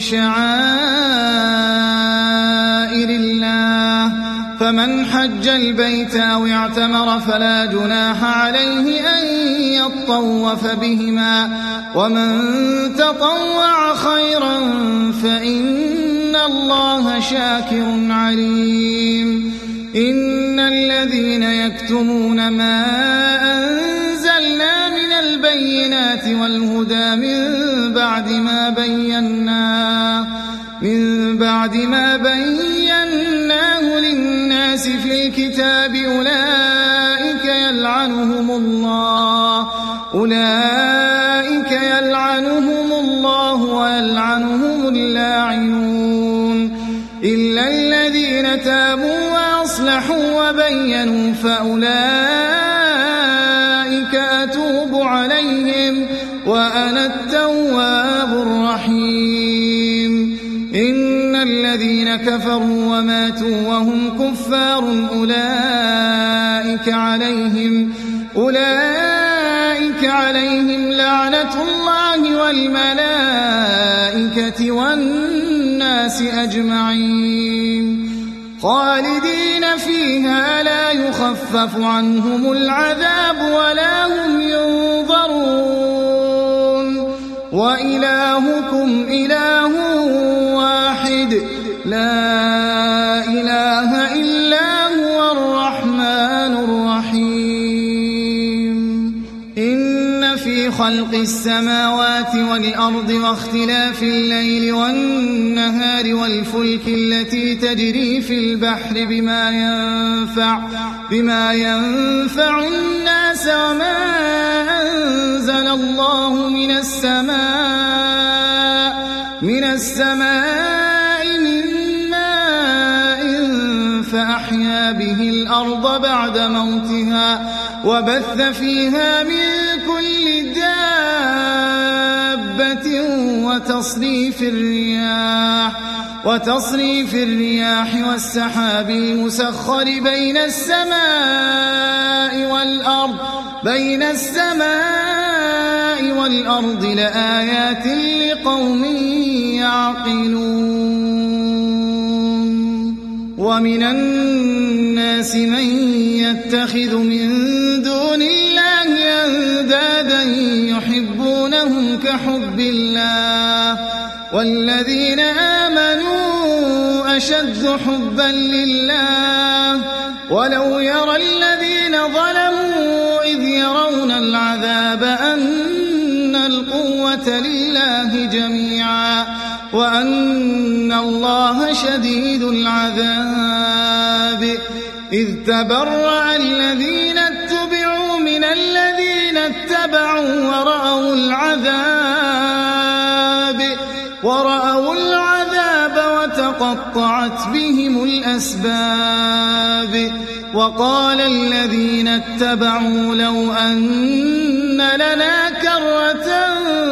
S2: شعائر الله فمن حج البيت أو اعتمر فلا جناح عليه أن يطوف بهما ومن تطوع خيرا فإن الله شاكر عليم إن الذين يكتمون ما أنزلنا من البينات والهدى من بعد ما بيناه من بعد ما بيناه للناس في الكتاب أولئك يلعنهم الله أولئك يلعنهم الله ويلعنهم اللاعنون إلا الذين تابوا وأصلحوا وبينوا فأولئك أتوب عليهم وأنا التواب الرحيم إن الذين كفروا وماتوا وهم كفار أولئك عليهم أولئك عليهم لعنة الله والملائكة والناس أجمعين خالدين فيها لا يخفف عنهم العذاب ولا هم ينظرون وإلهكم إله واحد لا إله إلا هو الرحمن الرحيم إن في خلق السماوات والأرض واختلاف الليل والنهار والفلك التي تجري في البحر بما ينفع بما ينفع الناس وما أنزل الله من السماء من السماء من ماء فأحيا به الأرض بعد موتها وبث فيها من كل دابة وتصريف الرياح وتصريف الرياح والسحاب المسخر بين السماء والأرض بين السماء والأرض لآيات لقوم يعقلون ومن الناس من يتخذ من دون الله أندادا يحبونهم كحب الله والذين آمنوا أشد حبا لله ولو يرى الذين ظلموا إذ يرون العذاب أن القوة لله جميعا وأن الله شديد العذاب إذ تبرأ الذين اتبعوا من الذين اتبعوا ورأوا العذاب ورأوا العذاب وتقطعت بهم الأسباب وقال الذين اتبعوا لو أن لنا كرة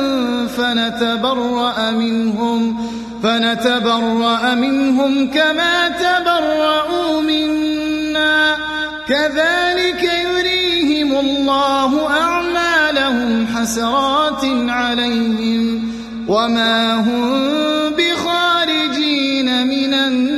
S2: فنتبرأ منهم فنتبرأ منهم كما تبرأوا منا كذلك يريهم الله أعمالهم حسرات عليهم وما هم بخارجين من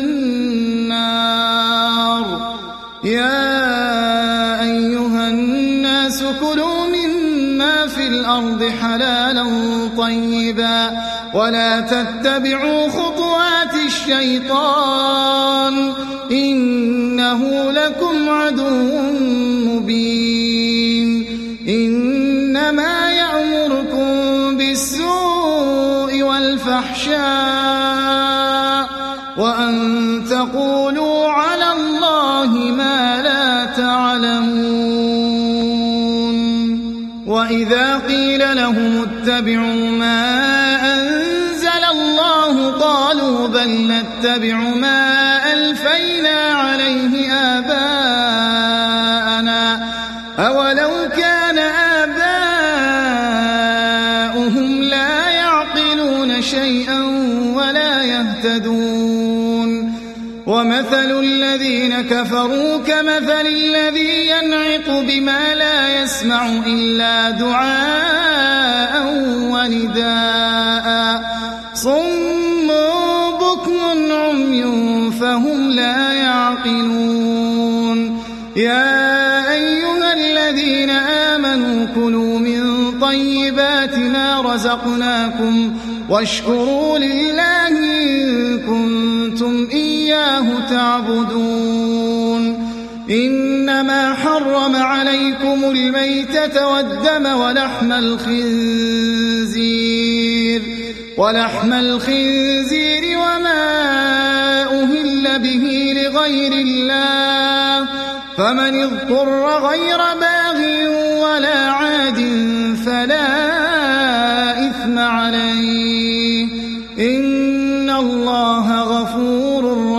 S2: النار يا أيها الناس كلوا مما في الأرض حلالا طيبا ولا تتبعوا خطوات الشيطان إنه لكم عدو مبين إنما يأمركم بالسوء والفحشاء وأن تقولوا على الله ما لا تعلمون وإذا قيل لهم اتبعوا ما أنزل الله قالوا بل نتبع ما ألفينا عليه آباءنا أولو كان آباؤهم لا يعقلون شيئا ولا يهتدون ومثل الذين كفروا كمثل الذي ينعق بما لا يسمع إلا دعاء ونداء صم بكم عمي فهم لا يعقلون يا أيها الذين آمنوا كلوا من طيبات ما رزقناكم واشكروا لله إن كنتم إياه تعبدون إنما حرم عليكم الميتة والدم ولحم الخنزير ولحم الخنزير وما أهل به لغير الله فمن اضطر غير باغ ولا عاد فلا إثم عليه إن الله غفور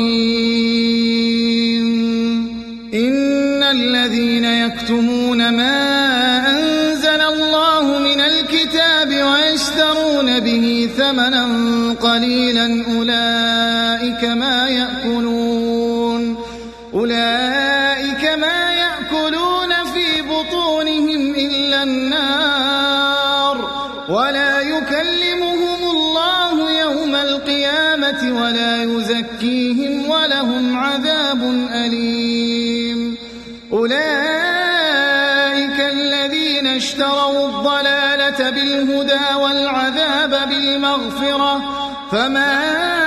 S2: رحيم إن الذين يكتمون ما أنزل الله من الكتاب ويشترون به ثمنا قليلا أولئك ما يأكلون أولئك ما يأكلون في بطونهم إلا النار ولا يكلمهم الله يوم القيامة ولا يزكيهم ولهم عذاب أليم أولئك الذين اشتروا الضلالة بالهدى والعذاب بالمغفرة فما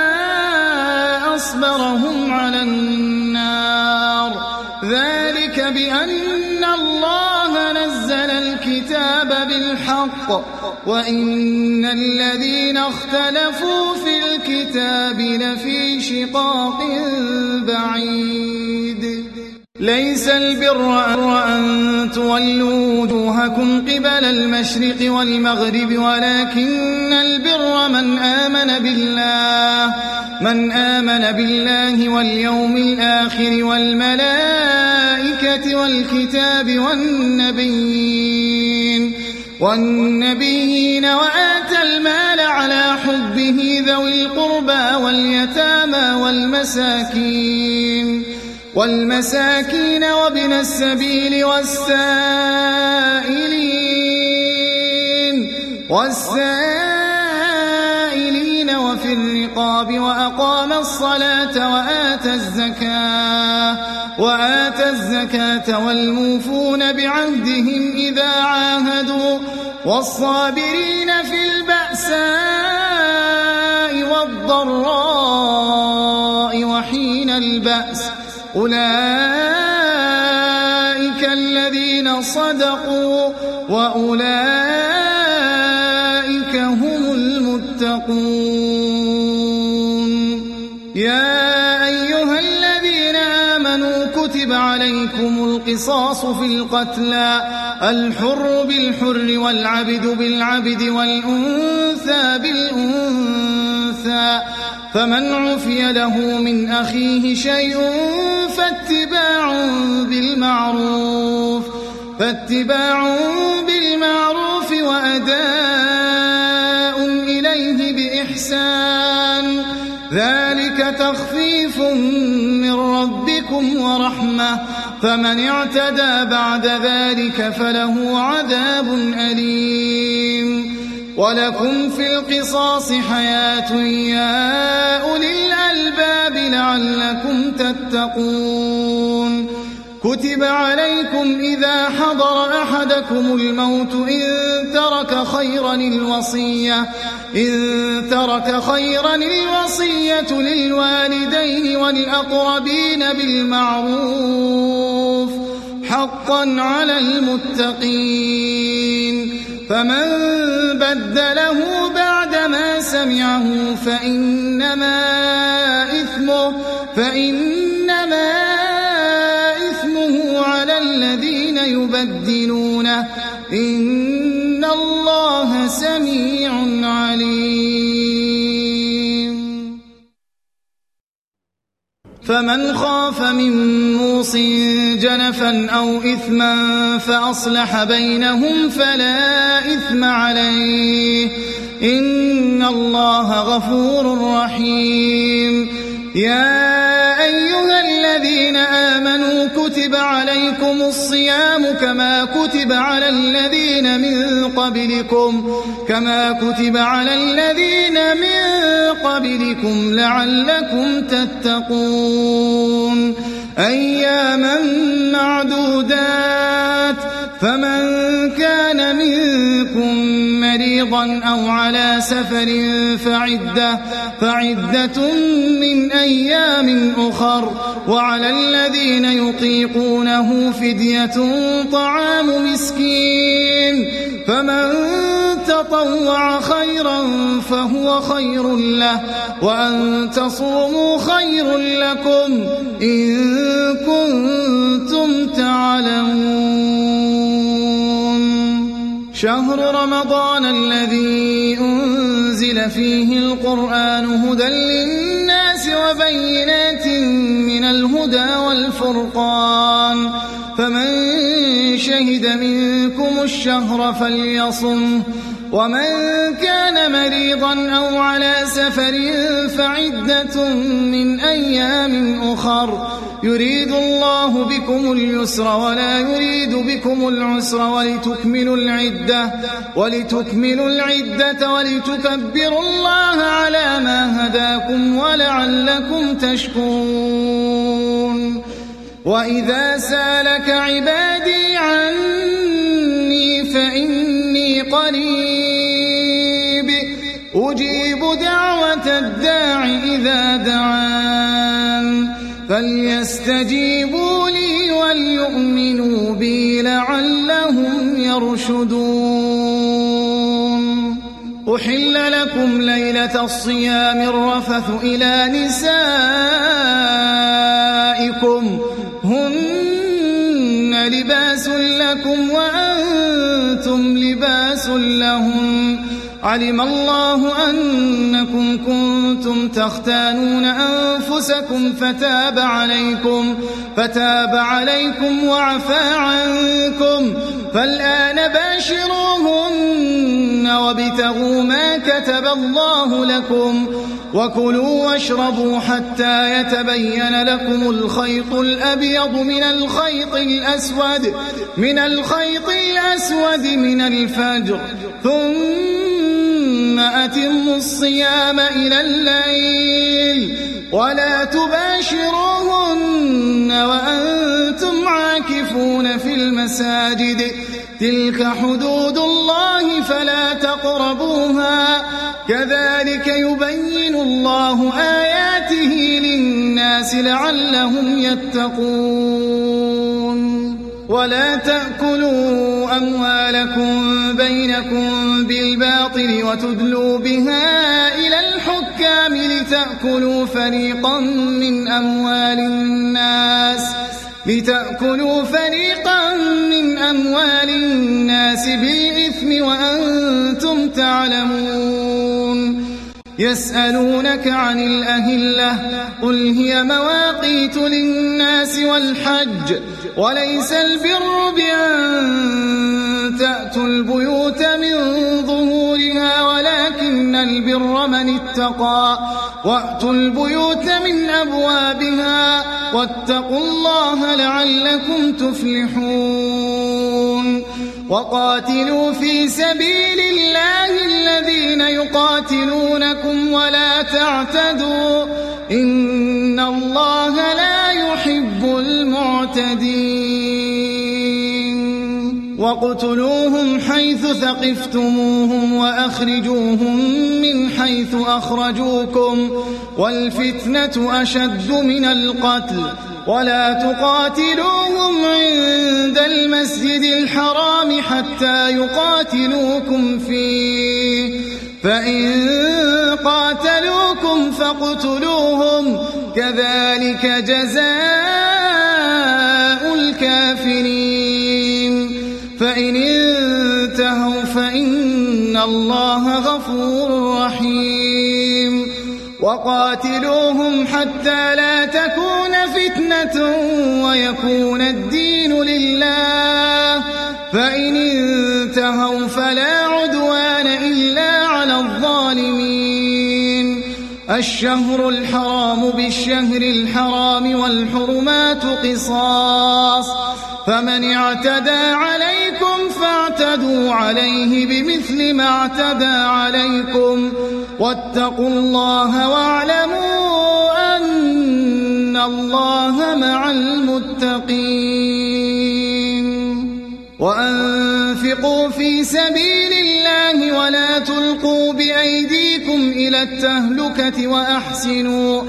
S2: أصبرهم على النار ذلك بأن الله نزل الكتاب بالحق وإن الذين اختلفوا في الكتاب لفي شقاق بعيد ليس البر أن تولوا وجوهكم قبل المشرق والمغرب ولكن البر من آمن بالله من آمن بالله واليوم الآخر والملائكة والكتاب والنبيين والنبيين وآتى المال على حبه ذوي القربى واليتامى والمساكين والمساكين وابن السبيل والسائلين والسائلين وفي الرقاب وأقام الصلاة وآتى الزكاة وآتى الزكاة والموفون بعهدهم إذا عاهدوا والصابرين في البأساء والضراء وحين البأس أولئك الذين صدقوا وأولئك هم المتقون يا أيها الذين آمنوا كتب عليكم القصاص في القتلى الحر بالحر والعبد بالعبد والأنثى بالأنثى فمن عفي له من أخيه شيء فاتباع بالمعروف فاتباع بالمعروف وأداء إليه بإحسان ذلك تخفيف من ربكم ورحمة فمن اعتدى بعد ذلك فله عذاب أليم ولكم في القصاص حياة يا أولي الألباب لعلكم تتقون كتب عليكم إذا حضر أحدكم الموت إن ترك خيرا الوصية إن ترك خيرا الوصية للوالدين والأقربين بالمعروف حقا على المتقين فمن بدله بعدما سمعه فإنما إثمه فإنما إثمه على الذين يبدلونه إن فمن خاف من موص جنفا أو إثما فأصلح بينهم فلا إثم عليه إن الله غفور رحيم. يا أيها الذين آمنوا كتب عليكم الصيام كما كتب على الذين من قبلكم كما كتب على الذين من قبلكم لعلكم تتقون أياما معدودات فمن كان منكم مريضا أو على سفر فعدة, فعدة من أيام أخر وعلى الذين يطيقونه فدية طعام مسكين فمن تطوع خيرا فهو خير له وأن تصوموا خير لكم إن كنتم تعلمون. شهر رمضان الذي أنزل فيه القرآن هدى للناس وبينات من الهدى والفرقان فمن شهد منكم الشهر فليصمه ومن كان مريضا أو على سفر فعدة من أيام أخر يريد الله بكم اليسر ولا يريد بكم العسر ولتكملوا العدة ولتكملوا العدة ولتكبروا الله على ما هداكم ولعلكم تشكرون. وإذا سالك عبادي عني فإني قريب أجيب دعوة الداع إذا دعان فليستجيبوا لي وليؤمنوا بي لعلهم يرشدون. أحل لكم ليلة الصيام الرفث إلى نسائكم هن لباس لكم وأنتم لباس لهم علم الله أنكم كنتم تختانون أنفسكم فتاب عليكم فتاب عليكم وعفى عنكم فالآن باشروهن وابتغوا ما كتب الله لكم وكلوا واشربوا حتى يتبين لكم الخيط الأبيض من الخيط الأسود من الخيط الأسود من الفجر ثم أتموا الصيام إلى الليل ولا تباشروهن وأنتم عاكفون في المساجد تلك حدود الله فلا تقربوها كذلك يبين الله آياته للناس لعلهم يتقون. ولا تأكلوا أموالكم بينكم بالباطل وتدلوا بها إلى الحكام لتأكلوا فريقا من أموال الناس لتأكلوا فريقا من أموال الناس بالإثم وأنتم تعلمون. يسألونك عن الأهلة قل هي مواقيت للناس والحج وليس البر بأن تأتوا البيوت من ظهورها ولكن البر من اتقى وأتوا البيوت من أبوابها واتقوا الله لعلكم تفلحون. وقاتلوا في سبيل الله الذين يقاتلونكم ولا تعتدوا إن الله لا يحب المعتدين. واقتلوهم حيث ثقفتموهم وأخرجوهم من حيث أخرجوكم والفتنة أشد من القتل ولا تقاتلوهم عند المسجد الحرام حتى يقاتلوكم فيه فإن قاتلوكم فاقتلوهم كذلك جزاء الكافرين. فإن انتهوا فإن الله غفور رحيم. وقاتلوهم حتى لا تكون فتنة ويكون الدين لله، فإن انتهوا فلا عدوان إلا على الظالمين. الشهر الحرام بالشهر الحرام والحرمات قصاص، فمن اعتدى عليكم فاعتدوا عليه بمثل ما اعتدى عليكم، واتقوا الله واعلموا أن الله مع المتقين. وأنفقوا في سبيل الله ولا تلقوا بأيديكم إلى التهلكة وأحسنوا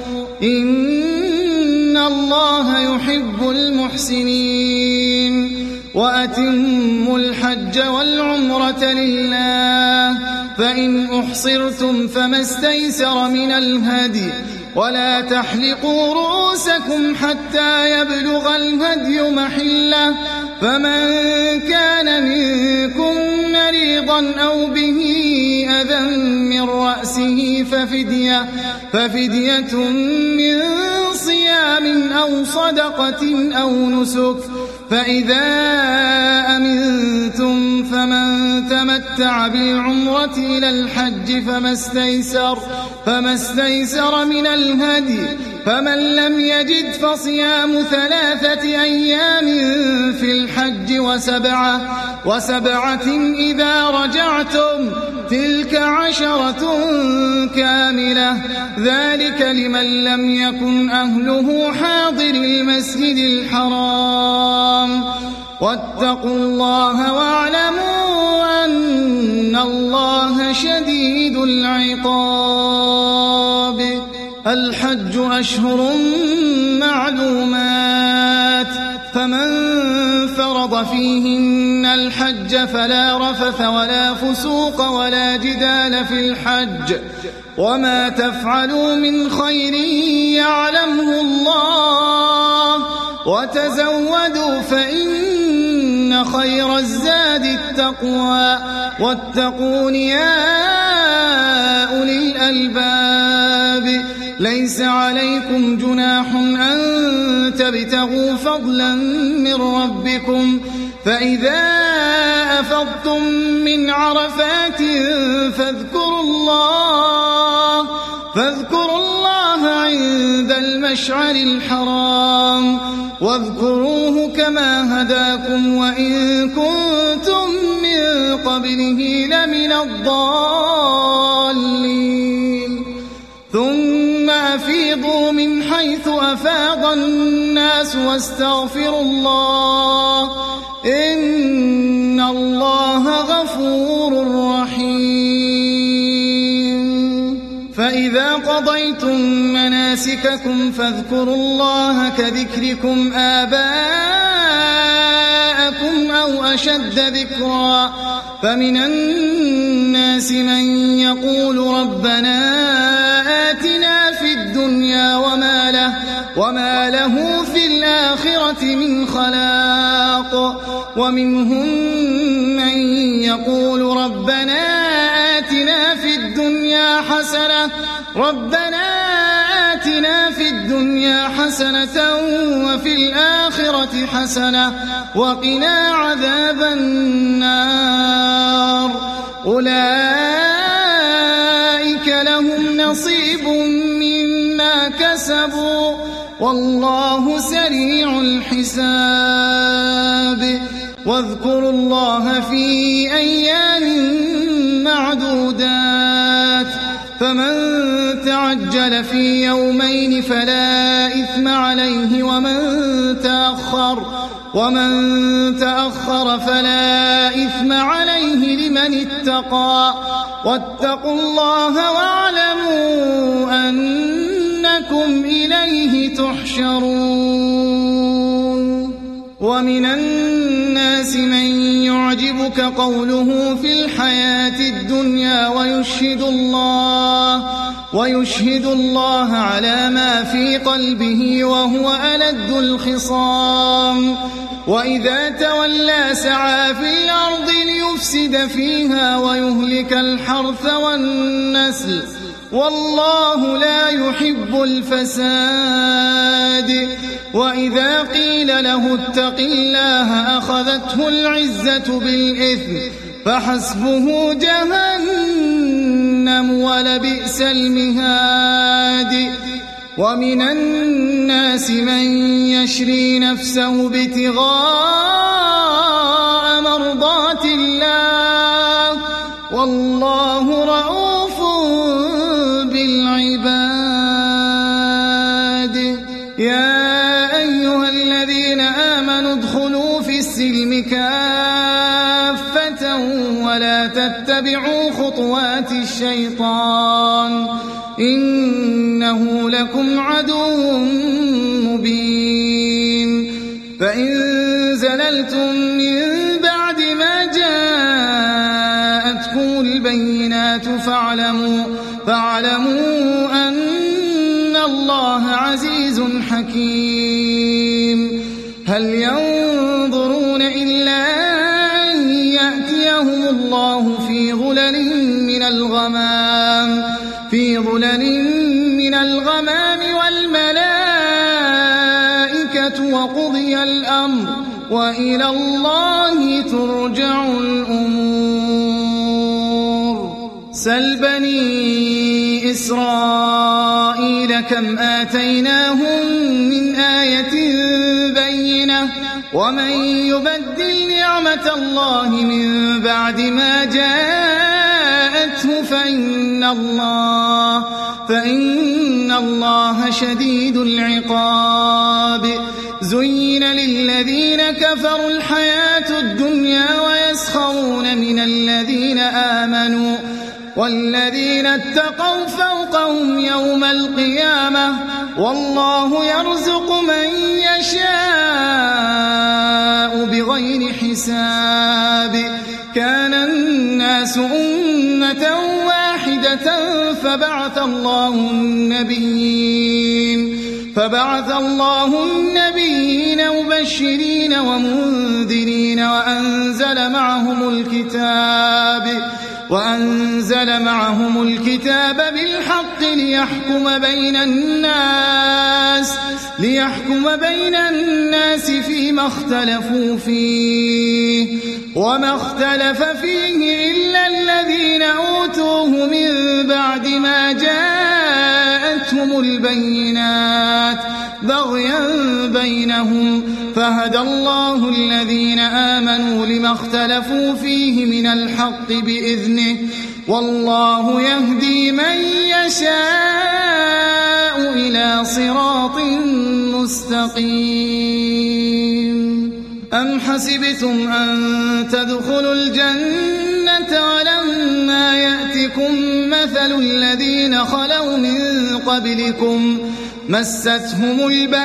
S2: إن الله يحب المحسنين. وأتموا الحج والعمرة لله، فإن أحصرتم فما استيسر من الهدي، ولا تحلقوا رؤوسكم حتى يبلغ الهدي محله، فمن كان منكم مريضا أو به أذى من رأسه ففدية, ففدية من صيام أو صدقة أو نسك، فإذا أمنتم فمن تمتع بالعمرة إلى الحج فما استيسر, فما استيسر من الهدي، فمن لم يجد فصيام ثلاثة أيام في الحج وسبعة, وسبعة إذا رجعتم، تلك عشرة كاملة، ذلك لمن لم يكن أهله حاضر المسجد الحرام. واتقوا الله واعلموا أن الله شديد العقاب. الحج أشهر معلومات، فمن فرض فيهن الحج فلا رفث ولا فسوق ولا جدال في الحج، وما تفعلوا من خير يعلمه الله، وتزودوا فإن خير الزاد التقوى، واتقون يا أولي الألباب. ليس عليكم جناح أن تبتغوا فضلا من ربكم، فإذا أفضتم من عرفات فاذكروا الله, فاذكروا الله عند المشعر الحرام، واذكروه كما هداكم وإن كنتم من قبله لمن الضالين. ثم أفيضوا من حيث أفاض الناس واستغفروا الله إن الله غفور رحيم. فإذا قضيتم مناسككم فاذكروا الله كذكركم آباءكم أو أشد ذكرا، فمن الناس من يقول ربنا آتنا في الدنيا وما له, وما له في الآخرة من خلاق، ومنهم من يقول ربنا آتنا في الدنيا حسنة ربنا آتنا في الدنيا حسنة وفي الآخرة حسنة وقنا عذاب النار. أولئك لهم نصيب مما كسبوا والله سريع الحساب. واذكروا الله في أيام معدودات، فمن تعجل في يومين فلا إثم عليه، ومن تأخر ومن تأخر فلا إثم عليه لمن اتقى. واتقوا الله واعلموا أنكم إليه تحشرون. ومن الناس من يعجبك قوله في الحياة الدنيا ويشهد الله ويشهد الله على ما في قلبه وهو ألد الخصام، وإذا تولى سعى في الأرض ليفسد فيها ويهلك الحرث والنسل والله لا يحب الفساد وإذا قيل له اتق الله أخذته العزة بالإثم فحسبه جهنم ولبئس المهاد ومن الناس من يشري نفسه ابتغاء مرضات الله والله رؤوف بالعباد يا أيها الذين آمنوا ادخلوا في السلم كافة ولا تتبعوا خطوات الشيطان إنه لكم عدو مبين فإن زللتم من بعد ما جاءتكم البينات فاعلموا, فاعلموا أن الله عزيز حكيم هل ينظرون إلا أن يأتيهم الله في ظلل من الغمام في ظلل من الغمام والملائكة وقضي الأمر وإلى الله ترجع الأمور سل بني إسرائيل كم آتيناهم من آية بينة ومن يبدل نعمة الله من بعد ما جاءته فإن الله فإن الله شديد العقاب زين للذين كفروا الحياة الدنيا ويسخرون من الذين آمنوا والذين اتقوا فوقهم يوم القيامة والله يرزق من يشاء بغير حساب كان الناس أمة واحدة فبعث الله النبيين فبعث الله النبيين مبشرين ومنذرين وأنزل معهم الكتاب وأنزل معهم الكتاب بالحق ليحكم بين الناس ليحكم بين الناس فيما اختلفوا فيه وما اختلف فيه إلا الذين أوتوه من بعد ما جاءتهم البينات بغيا بينهم فهدى الله الذين آمنوا لما اختلفوا فيه من الحق بإذنه والله يهدي من يشاء إلى صراط مستقيم أم حسبتم أن تدخلوا الجنة ولما يأتكم مثل الذين خلوا من قبلكم مستهم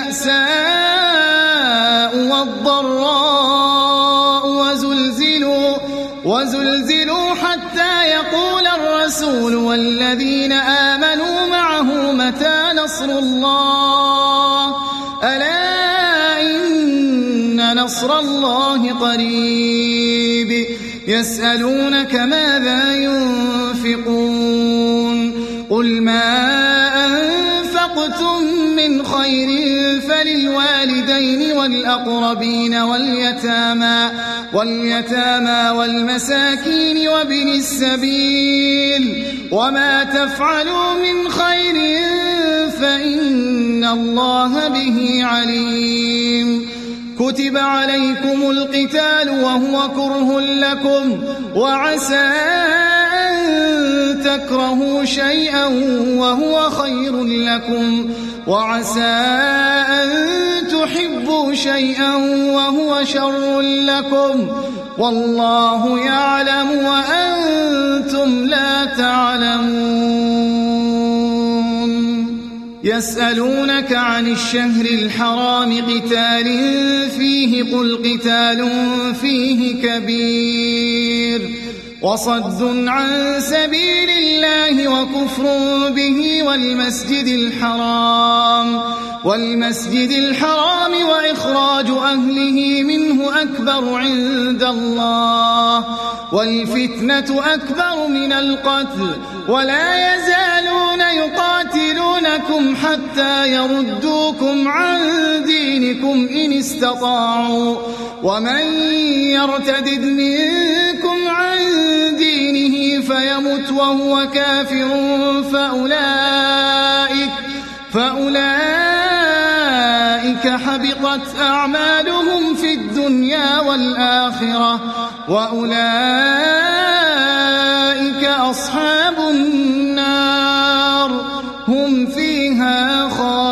S2: البأساء والضراء وزلزلوا, وزلزلوا حتى يقول الرسول والذين آمنوا معه متى نصر الله ألا إن نصر الله قريب يسألونك ماذا ينفقون قل ما أنفقتم من خير فللوالدين والأقربين واليتامى واليتامى والمساكين وابن السبيل وما تفعلوا من خير فإن الله به عليم كتب عليكم القتال وهو كره لكم وعسى أن تكرهوا شيئا وهو خير لكم وعسى أن تحبوا شيئا وهو شر لكم والله يعلم وأنتم لا تعلمون يسألونك عن الشهر الحرام قتال فيه قل قتال فيه كبير وصد عن سبيل الله وكفر به والمسجد الحرام والمسجد الحرام وإخراج أهله منه أكبر عند الله والفتنة أكبر من القتل ولا يزالون يقاتلونكم حتى يردوكم عن دينكم إن استطاعوا ومن يرتدد منكم عن دينه فيمت وهو كافر فأولئك, فأولئك حبطت أعمالهم في الدنيا والآخرة وأولئك أصحاب النار هم فيها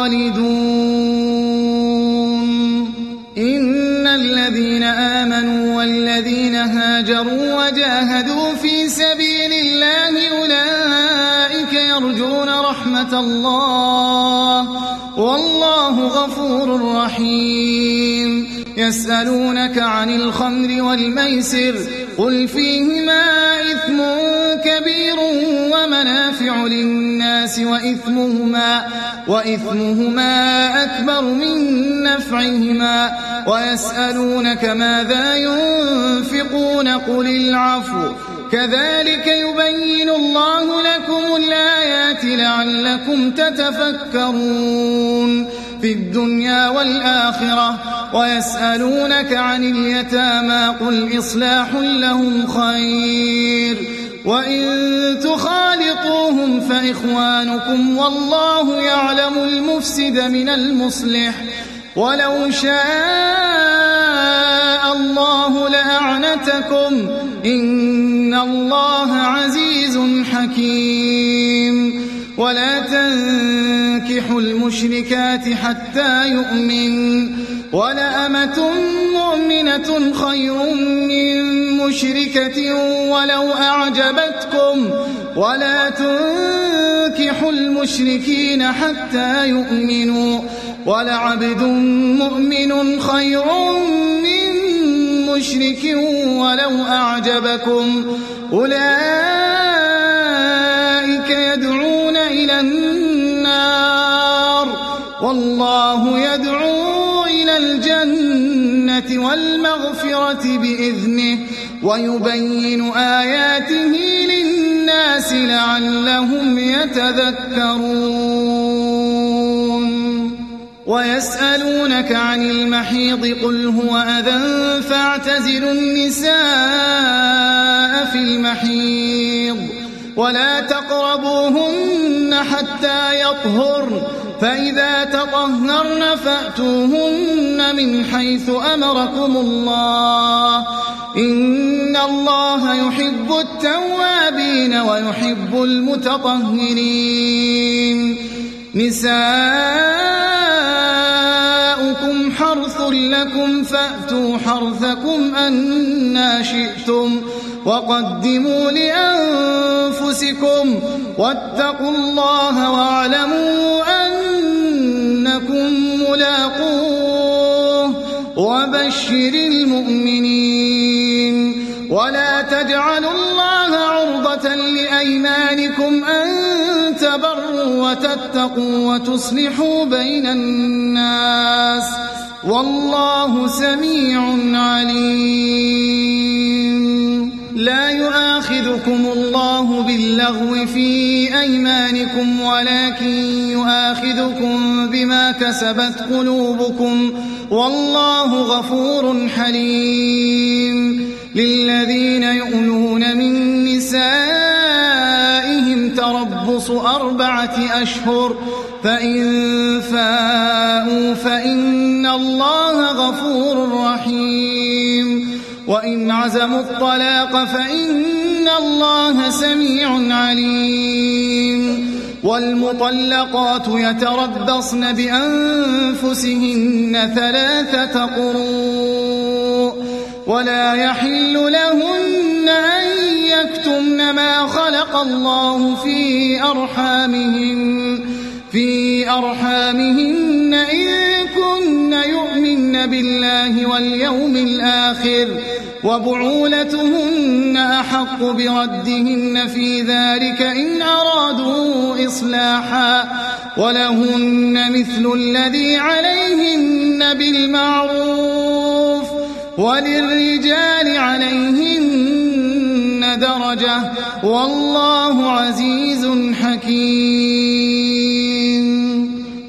S2: خالدون. إن الذين آمنوا والذين هاجروا وجاهدوا في سبيل الله أولئك يرجون رحمة الله والله غفور رحيم. يسألونك عن الخمر والميسر قل فيهما إثم كبير ومنافع للناس وإثمهما, وإثمهما أكبر من نفعهما ويسألونك ماذا ينفقون قل العفو كذلك يبين الله لكم الآيات لعلكم تتفكرون في الدنيا والآخرة. ويسألونك عن اليتامى قل إصلاح لهم خير وإن تخالطوهم فإخوانكم والله يعلم المفسد من المصلح ولو شاء الله لأعنتكم إن الله عزيز حكيم. ولا تنكحوا المشركات حتى يؤمن ولأمة مؤمنة خير من مشركة ولو أعجبتكم ولا تنكحوا المشركين حتى يؤمنوا ولعبد مؤمن خير من مشرك ولو أعجبكم أولئك يدعون إلى النار والله يدعو إلى الجنة والمغفرة بإذنه ويبين آياته للناس لعلهم يتذكرون. ويسألونك عن المحيض قل هو أذى فاعتزلوا النساء في المحيض ولا تقربوهن حتى يطهرن فإذا تطهرن فأتوهن من حيث أمركم الله إن الله يحب التوابين ويحب المتطهرين. نساؤكم حرث لكم فأتوا حرثكم أنى شئتم وقدموا لأنفسكم واتقوا الله واعلموا أنكم ملاقوه وبشر المؤمنين. ولا تجعلوا الله عرضة لأيمانكم أن تبروا وتتقوا وتصلحوا بين الناس والله سميع عليم. لا يؤاخذكم الله باللغو في أيمانكم ولكن يؤاخذكم بما كسبت قلوبكم والله غفور حليم. للذين يؤلون من نسائهم تربص أربعة أشهر فإن فاءوا فإن الله غفور رحيم. وإن عزموا الطلاق فإن الله سميع عليم. والمطلقات يتربصن بأنفسهن ثلاثة قروء ولا يحل لهن أن يكتمن ما خلق الله في أرحامهن في أرحامهن إن كن يؤمن بالله واليوم الآخر وبعولتهن أحق بردهن في ذلك إن أرادوا إصلاحا ولهن مثل الذي عليهن بالمعروف وللرجال عليهن درجة والله عزيز حكيم.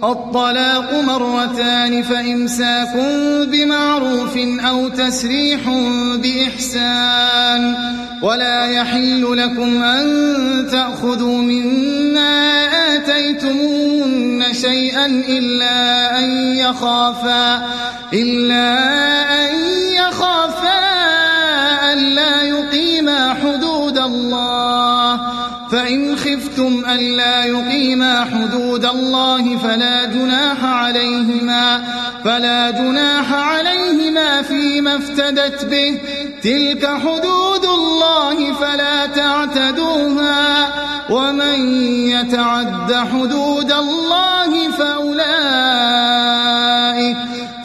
S2: الطلاق مرتان فإمساك بمعروف أو تسريح بإحسان ولا يحل لكم أن تأخذوا مما آتيتموهن شيئا إلا أن يخافا إلا أن يخافا ألا يقيما حدود الله فإن خفتم ألا يقيما حدود الله فلا جناح عليهما فلا جناح عليهما فيما افتدت به تلك حدود الله فلا تعتدوها ومن يتعد حدود الله فأولئك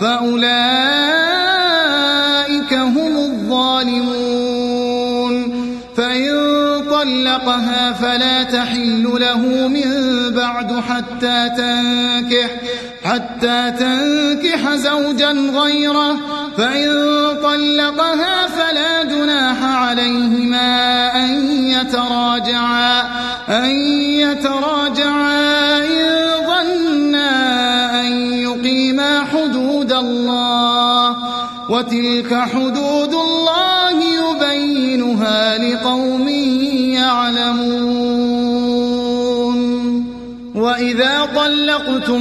S2: فأولئك هم الظالمون فإن طلقها فلا تحل له من بعد حتى تنكح حتى تنكح زوجا غيره فإن طلقها فلا جناح عليهما أن يتراجعا أن يتراجعا إن ظنا أن يقيما حدود الله وتلك حدود الله يبينها لقوم يعلمون وإذا طلقتم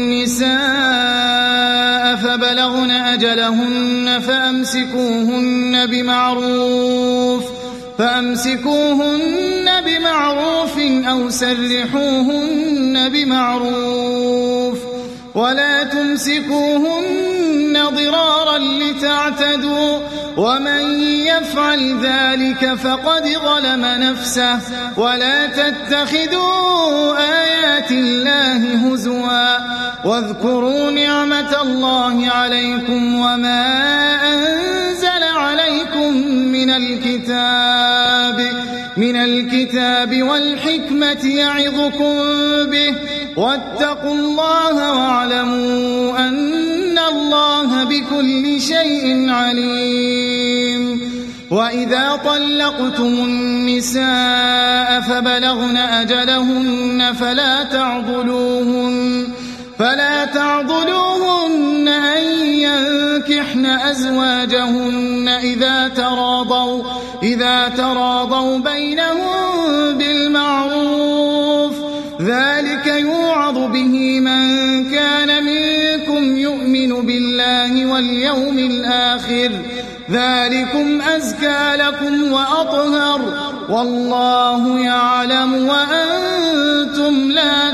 S2: النساء فبلغن أجلهن فأمسكوهن بمعروف فأمسكوهن بمعروف أو سرحوهن بمعروف ولا تمسكوهن ضرارا لتعتدوا ومن يفعل ذلك فقد ظلم نفسه ولا تتخذوا آيات الله هزوا واذكروا نعمة الله عليكم وما أنزل عليكم من الكتاب من الكتاب والحكمة يعظكم به واتقوا الله واعلموا أن الله بكل شيء عليم وإذا طلقتم النساء فبلغن أجلهن فلا تعضلوهن فلا تعضلوهن أن ينكحن أزواجهن إذا تراضوا إذا تراضوا بينهم بالمعروف ذلك يوعظ به من كان منكم يؤمن بالله واليوم الآخر ذلكم أزكى لكم وأطهر والله يعلم وأنتم لا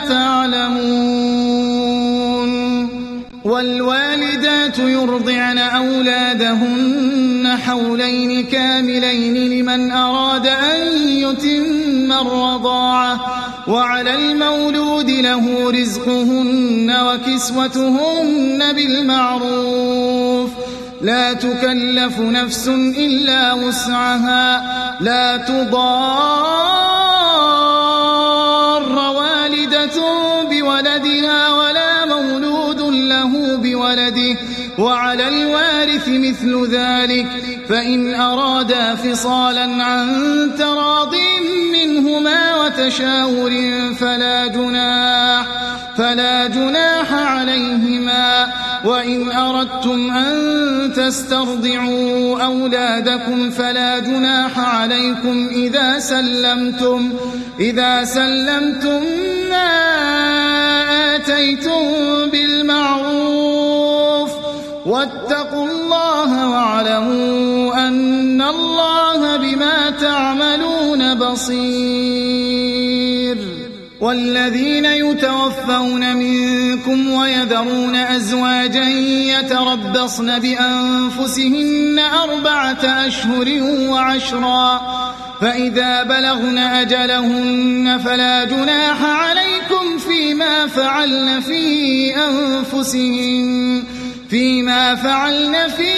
S2: تعلمون والوالدات يرضعن أولادهن حولين كاملين لمن أراد أن يتم الرضاعة وعلى المولود له رزقهن وكسوتهن بالمعروف لا تكلف نفس إلا وسعها لا تضار والدة بولدها ولا مولود له بولده وعلى الوارث مثل ذلك فإن أرادا فصالا عن تراض منهما وتشاور فلا جناح فلا جناح عليهما وإن أردتم أن تسترضعوا أولادكم فلا جناح عليكم إذا سلمتم إذا سلمتم ما آتيتم بالمعروف واتقوا الله واعلموا أن الله بما تعملون بصير والذين يتوفون منكم ويذرون أزواجا يتربصن بأنفسهن أربعة أشهر وعشرا فإذا بلغن أجلهن فلا جناح عليكم فيما فعلن في أنفسهن فيما فعلن في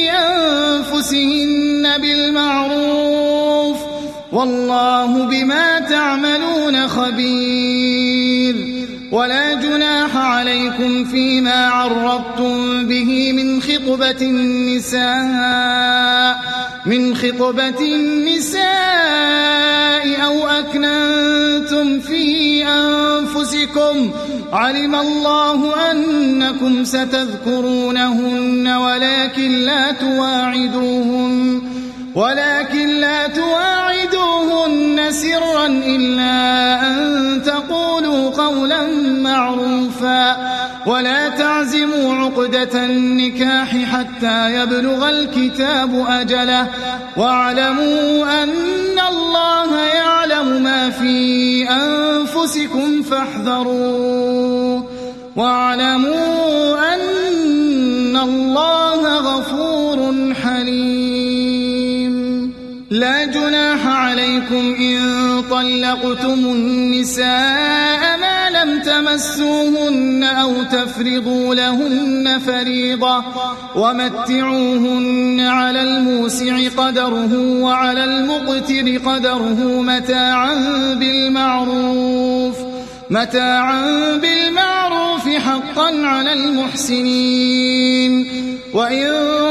S2: أنفسهن بالمعروف والله بما تعملون خبير ولا جناح عليكم فيما عرضتم به من خطبة النساء من خطبة النساء أو أكننتم في أنفسكم علم الله أنكم ستذكرونهن ولكن لا تواعدوهن ولكن لا تواعدوهن سرا إلا أن تقولوا قولا معروفا ولا تعزموا عقدة النكاح حتى يبلغ الكتاب أجله واعلموا أن الله يعلم ما في أنفسكم فاحذروه واعلموا أن الله غفور حليم. لا جناح عليكم إن طلقتم النساء ما لم تمسوهن أو تفرضوا لهن فريضة ومتعوهن على الموسع قدره وعلى المقتر قدره متاعا بالمعروف متاعا بالمعروف حقا على المحسنين. وإن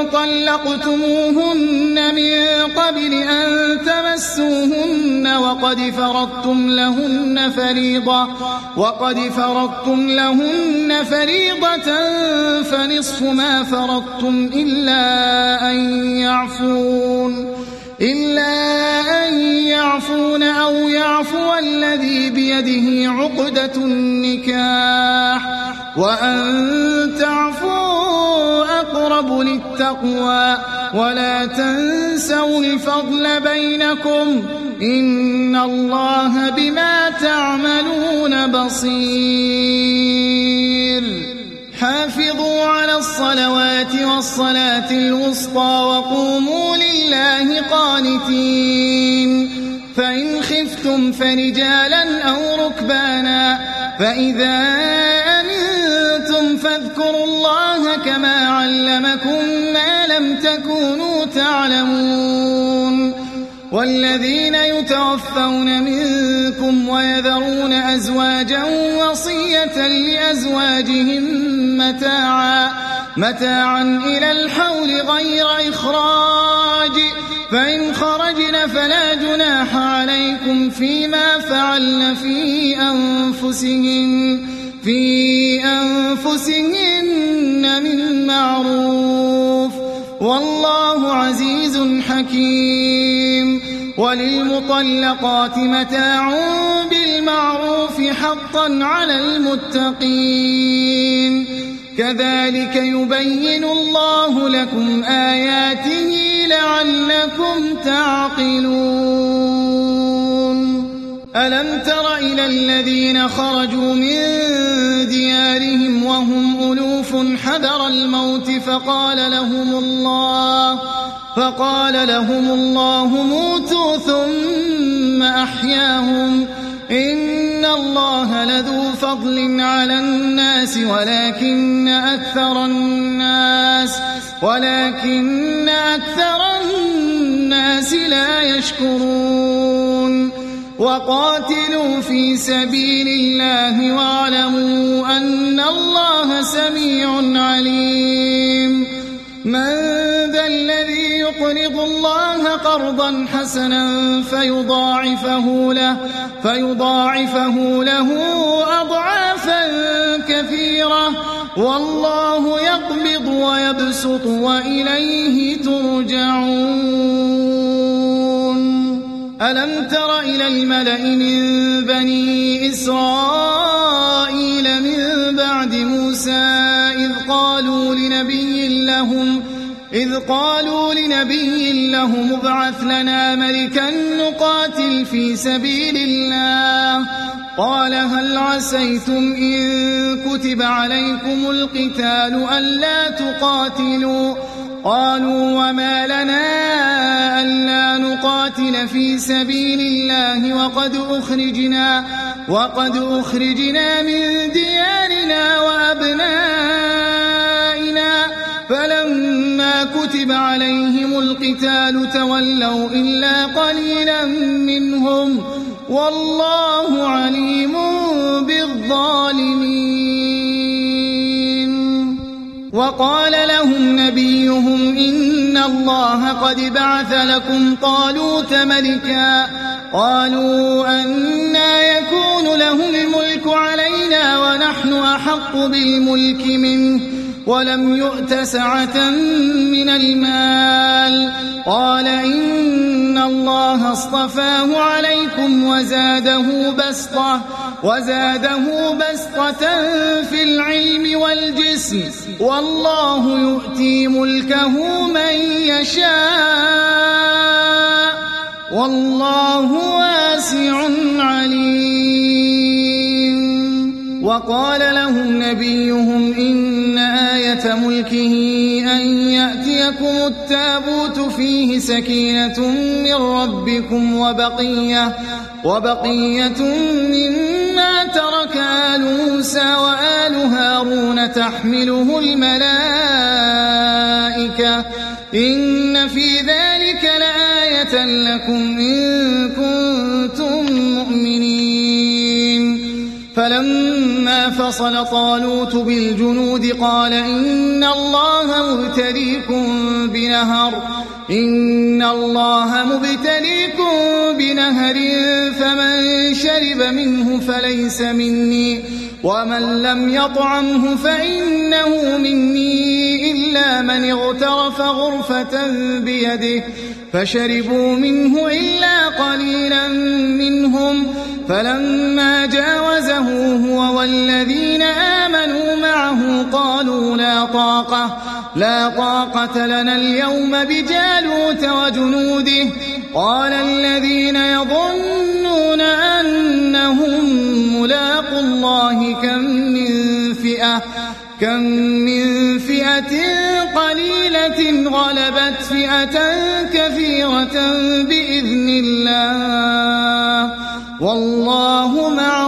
S2: طلقتموهن من قبل أن تمسوهن وقد فرضتم لهن فريضة وقد فرضتم لهن فريضة فنصف ما فرضتم إلا أن يعفون إلا أن يعفون أو يعفو الذي بيده عقدة النكاح وأن تعفوا أقرب للتقوى ولا تنسوا الفضل بينكم إن الله بما تعملون بصير. حافظوا على الصلوات والصلاة الوسطى وقوموا لله قانتين. فإن خفتم فرجالا أو ركبانا فإذا أمنتم فاذكروا الله كما علمكم ما لم تكونوا تعلمون. والذين يتوفون منكم ويذرون أزواجا وصية لأزواجهم متاعا متاعا إلى الحول غير إخراج فإن خرجن فلا جناح عليكم فيما فعلن في أنفسهن في أنفسهن من معروف والله عزيز حكيم. وللمطلقات متاع بالمعروف حقا على المتقين. كذلك يبين الله لكم آياته لعلكم تعقلون. ألم تر إلى الذين خرجوا من ديارهم وهم ألوف حذر الموت فقال لهم الله فقال لهم الله موتوا ثم أحياهم إن الله لذو فضل على الناس ولكن أكثر الناس ولكن أكثر الناس لا يشكرون. وقاتلوا في سبيل الله واعلموا أن الله سميع عليم. من ذا الذي يقرض الله قرضا حسنا فيضاعفه له فيضاعفه له أضعافا كثيرة والله يقبض ويبسط وإليه ترجعون. ألم تر إلى الملأ من بني إسرائيل من بعد موسى إذ قالوا لنبي لهم إذ قالوا لنبي لهم ابعث لنا ملكا نقاتل في سبيل الله قال هل عسيتم إن كتب عليكم القتال ألا تقاتلوا قالوا وما لنا ألا نقاتل في سبيل الله وقد أخرجنا وقد أخرجنا من ديارنا وأبنائنا فلما كتب عليهم القتال تولوا إلا قليلا منهم والله عليم بالظالمين. وقال لهم نبيهم إن الله قد بعث لكم طالوت ملكا قالوا أنى يكون له الملك علينا ونحن أحق بالملك منه ولم يؤت سعة من المال قال إن الله اصطفاه عليكم وزاده بسطة وزاده بسطة في العلم والجسم والله يؤتي ملكه من يشاء والله واسع عليم. وقال لهم نبيهم إن آية ملكه أن يأتيكم التابوت فيه سكينة من ربكم وبقية, وبقية مما ترك آل موسى وآل هارون تحمله الملائكة إن في ذلك لآية لكم إن كنتم مؤمنين. فلما فصل طالوت بالجنود قال إن الله مبتليكم بنهر إن الله مبتليكم بنهر فمن شرب منه فليس مني ومن لم يطعمه فإنه مني إلا من اغترف غرفة بيده فشربوا منه إلا قليلا منهم فلما جاوزه هو والذين آمنوا معه قالوا لا طاقة لا طاقة لنا اليوم بجالوت وجنوده قال الذين يظنون أنهم ملاقوا الله كم من فئة كم من فئة قليلة غلبت فئة كثيرة بإذن الله والله مع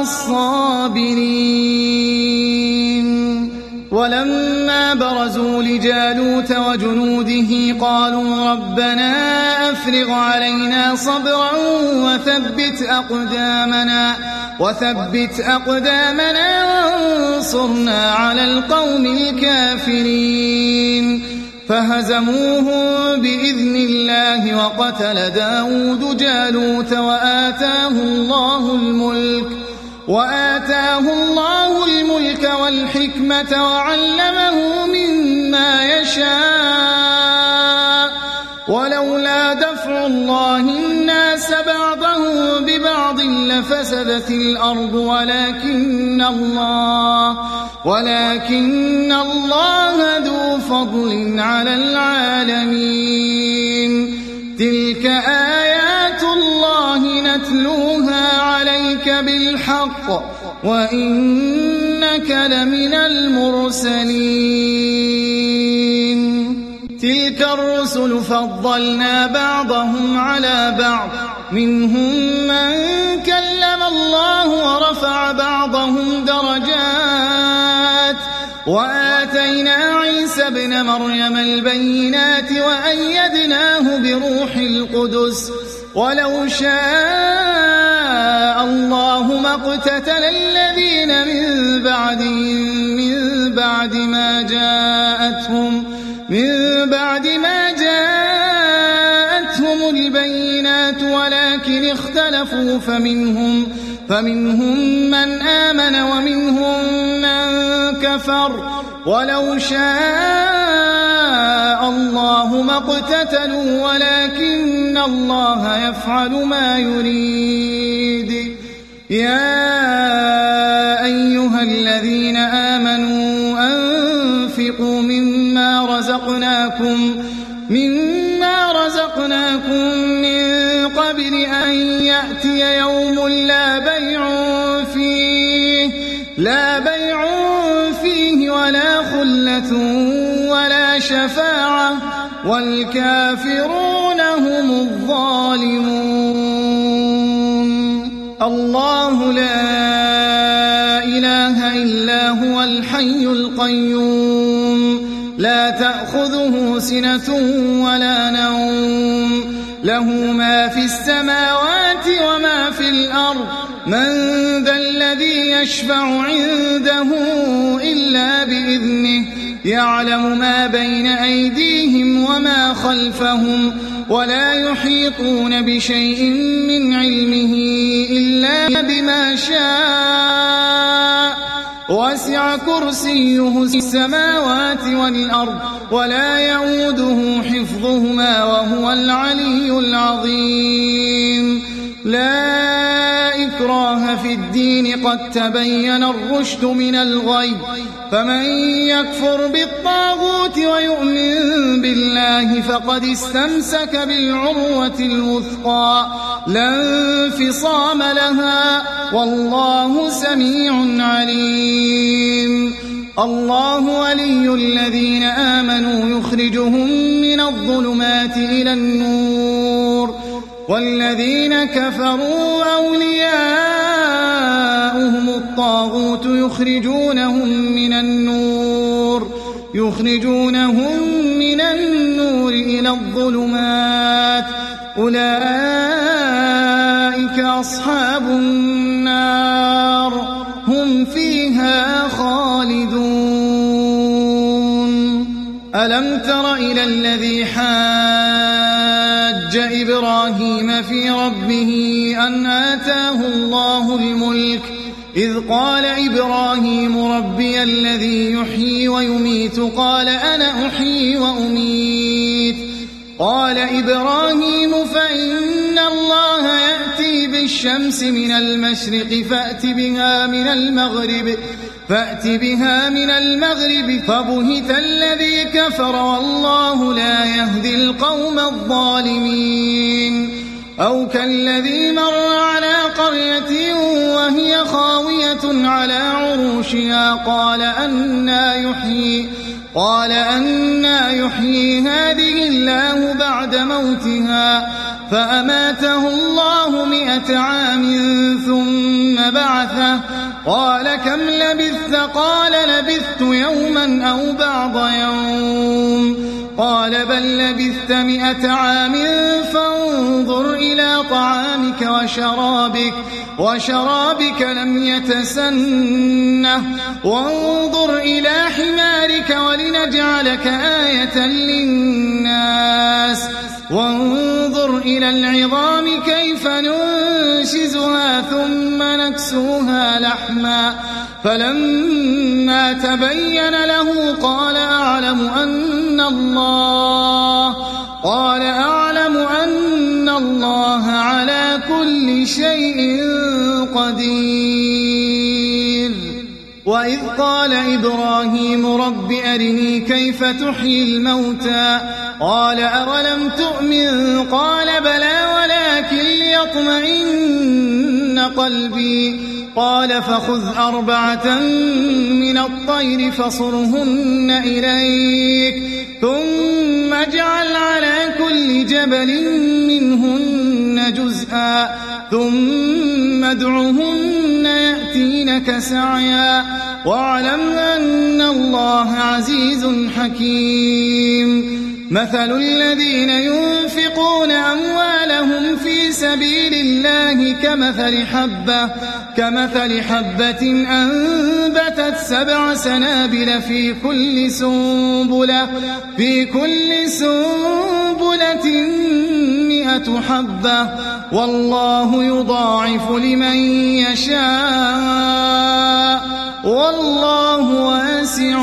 S2: الصابرين. ولما برزوا لجالوت وجنوده قالوا ربنا أفرغ علينا صبرا وثبت أقدامنا وثبت أقدامنا وانصرنا على القوم الكافرين. فهزموهم بإذن الله وقتل داود جالوت وآتاه الله الملك وآتاه الله الملك والحكمة وعلمه مما يشاء ولولا دفع الله الناس بعضهم ببعض لفسدت الأرض ولكن الله ولكن الله ذو فضل على العالمين. تلك آيات الله نتلوها عليك بالحق وإنك لمن المرسلين. تلك الرسل فضلنا بعضهم على بعض منهم من كلم الله ورفع بعضهم درجات وآتينا عيسى ابن مريم البينات وأيدناه بروح القدس ولو شاء الله ما اقتتل الذين من بعدهم من بعد ما جاءتهم من بعد ما جاءتهم البينات ولكن اختلفوا فمنهم فمنهم من آمن ومنهم من كفر ولو شاء الله ما اقتتلوا ولكن الله يفعل ما يريد. يا أيها الذين آمنوا أنفقوا مما رزقناكم مما رزقناكم من قبل أن يأتي يوم لا بيع فيه لا بيع فيه ولا خلة ولا شفاعة والكافرون هم الظالمون. الله لا إله إلا هو الحي القيوم لا تأخذه سنة ولا نوم له ما في السماوات وما في الأرض من ذا الذي يشفع عنده إلا بإذنه يعلم ما بين أيديهم وما خلفهم ولا يحيطون بشيء من علمه إلا بما شاء وسع كرسيه السماوات والأرض ولا يؤوده حفظهما وهو العلي العظيم. لا إكراه في الدين قد تبين الرشد من الغي فمن يكفر بالطاغوت ويؤمن بالله فقد استمسك بالعروة الوثقى لا انفصام لها والله سميع عليم. الله ولي الذين آمنوا يخرجهم من الظلمات إلى النور والذين كفروا أولياؤهم الطاغوت يخرجونهم من النور يخرجونهم من النور إلى الظلمات أولئك أصحاب النار هم فيها خالدون. ألم تر إلى الذي حاج إبراهيم في ربه أن آتاه الله الملك إذ قال إبراهيم ربي الذي يحيي ويميت قال أنا أحيي وأميت قال إبراهيم فإن الله يأتي بالشمس من المشرق فأت بها من المغرب فأت بها من المغرب فبهت الذي كفر والله لا يهدي القوم الظالمين. أو كالذي مر على قرية وهي خاوية على عروشها قال أنى يحيي قال أنى يحيي هذه الله بعد موتها فأماته الله مئة عام ثم بعثه قال كم لبثت قال لبثت يوما أو بعض يوم قال بل لبثت مئة عام فانظر إلى طعامك وشرابك وشرابك لم يتسنه وانظر إلى حمارك ولنجعلك آية للناس وانظر إلى العظام كيف ننشزها ثم نكسوها لحما فلما تبين له قال أعلم أن الله قال أعلم أن الله على كل شيء قدير. وإذ قال إبراهيم رب أرني كيف تحيي الموتى قال أولم تؤمن قال بلى ولكن ليطمئن قلبي قال فخذ أربعة من الطير فصرهن إليك ثم اجعل على كل جبل منهن جزءا ثم ادعهن يأتينك سعيا واعلم أن الله عزيز حكيم. مثل الذين ينفقون أموالهم في سبيل الله كمثل حبة كمثل حبة أنبتت سبع سنابل في كل سنبلة في كل سنبلة مئة حبة والله يضاعف لمن يشاء والله واسع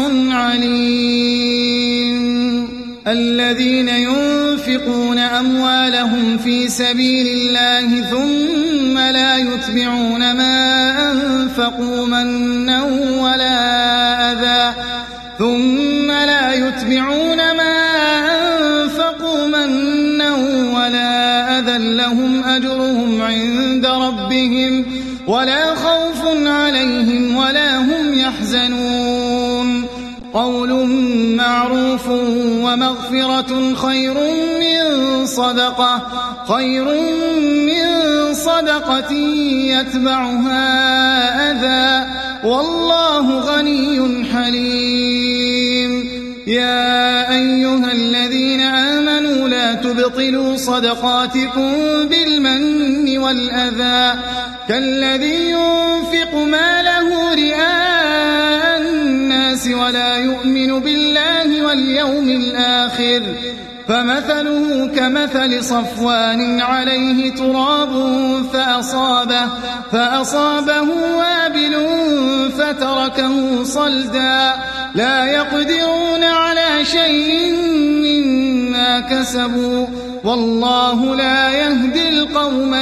S2: عليم. الذين ينفقون أموالهم في سبيل الله ثم لا يتبعون ما أنفقوا منا ولا أذى ثم لا يتبعون ما أنفقوا منا ولا أذى لهم أجرهم عند ربهم ولا خوف عليهم ولا هم يحزنون. قول معروف ومغفرة خير من صدقة خير من صدقة يتبعها أذى والله غني حليم. يا أيها الذين آمنوا لا تبطلوا صدقاتكم بالمن والأذى كالذي ينفق ماله رئاء الناس ولا يؤمن بالله واليوم الآخر فمثله كمثل صفوان عليه تراب فأصابه, فأصابه وابل فتركه صلدا لا يقدرون على شيء مما كسبوا والله لا يهدي القوم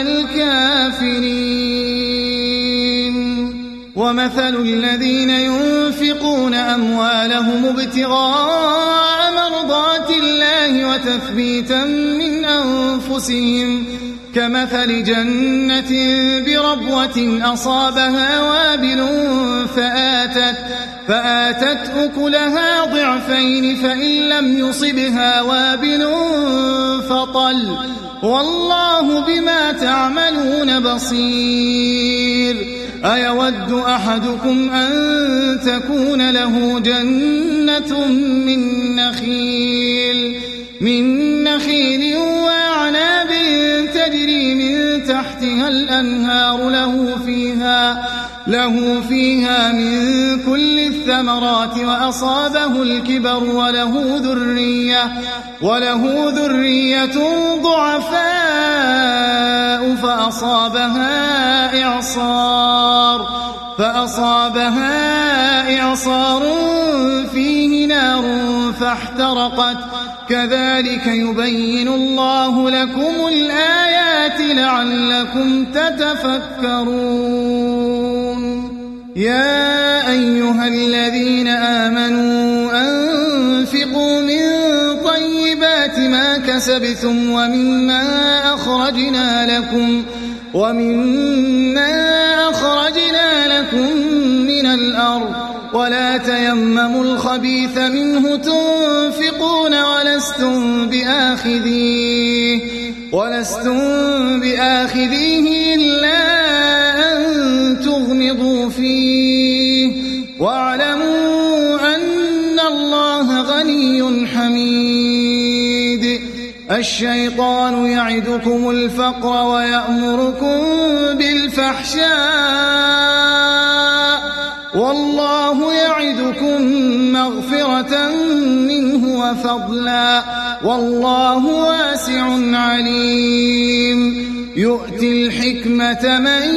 S2: الكافرين. ومثل الذين ينفقون أموالهم ابتغاء مرضات الله وتثبيتا من أنفسهم كمثل جنة بربوة أصابها وابل فآتت, فآتت أكلها ضعفين فإن لم يصبها وابل فطل والله بما تعملون بصير. أيود أحدكم أن تكون له جنة من نخيل, من نخيل وأعناب تجري من تحتها الأنهار له فيها, له فيها من كل الثمرات وأصابه الكبر وله ذرية, وله ذرية ضعفاء فأصابها إعصار, فأصابها إعصار فيه نار فاحترقت كذلك يبين الله لكم الآيات لعلكم تتفكرون. يا أيها الذين آمنوا أنفقوا من طيبات ما كسبتم ومما أخرجنا لكم, ومما أخرجنا لكم من الأرض ولا تيمموا الخبيث منه تنفقون ولستم بآخذيه, ولستم بآخذيه إلا أن تغمضوا فيه واعلموا أن الله غني حميد. الشيطان يعدكم الفقر ويأمركم بالفحشاء والله يعدكم مغفرة منه وفضلا والله واسع عليم. يؤتي الحكمة من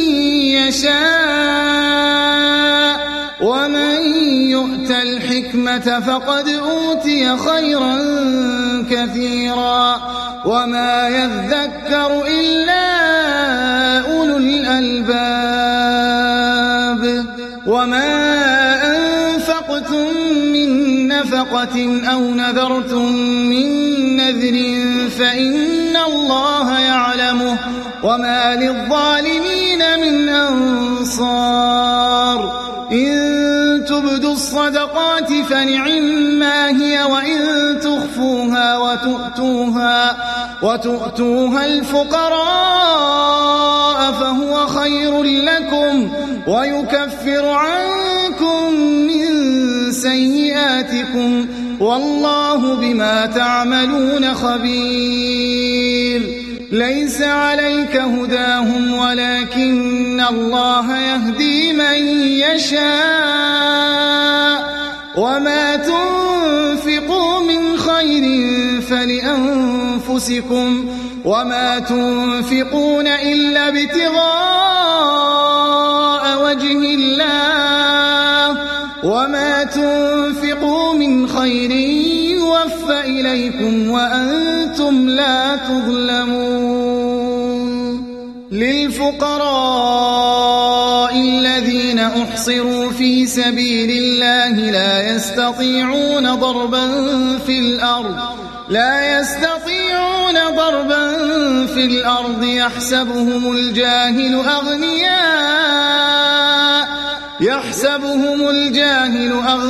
S2: يشاء ومن يؤت الحكمة فقد أوتي خيرا كثيرا وما يذكر إلا أولو الألباب. وما أنفقتم من نفقة أو نذرتم من نذر فإن الله يعلمه وما للظالمين من أنصار. إن تبدوا الصدقات فنعما هي وإن تخفوها وتؤتوها, وتؤتوها الفقراء فهو خير لكم ويكفر عنكم من سيئاتكم والله بما تعملون خبير. ليس عليك هداهم ولكن الله يهدي من يشاء وما تنفقوا من خير فلأنفسكم وما تنفقون إلا ابتغاء وجه الله وما تنفقوا من خير يوفى إليكم وأنتم لا تظلمون. للفقراء الذين أحصروا في سبيل الله لا يستطيعون ضربا في الأرض لا يستطيعون ضربا في الأرض يحسبهم الجاهل أغنياء يحسبهم الجاهل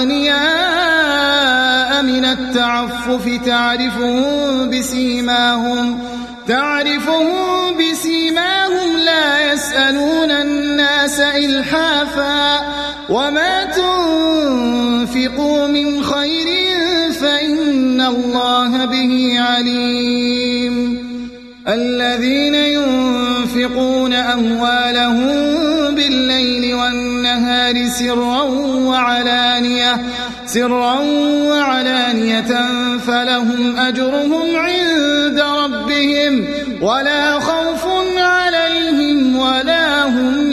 S2: أغنياء من التعفف تعرفهم بسيماهم تعرفهم بسيماهم لا يسألون الناس إلحافا وما تنفقوا من خير فإن الله به عليم. الذين ينفقون أموالهم بالليل والنهار سرا وعلانية سرا وعلانية فلهم أجرهم عند ربهم ولا خوف عليهم ولا هم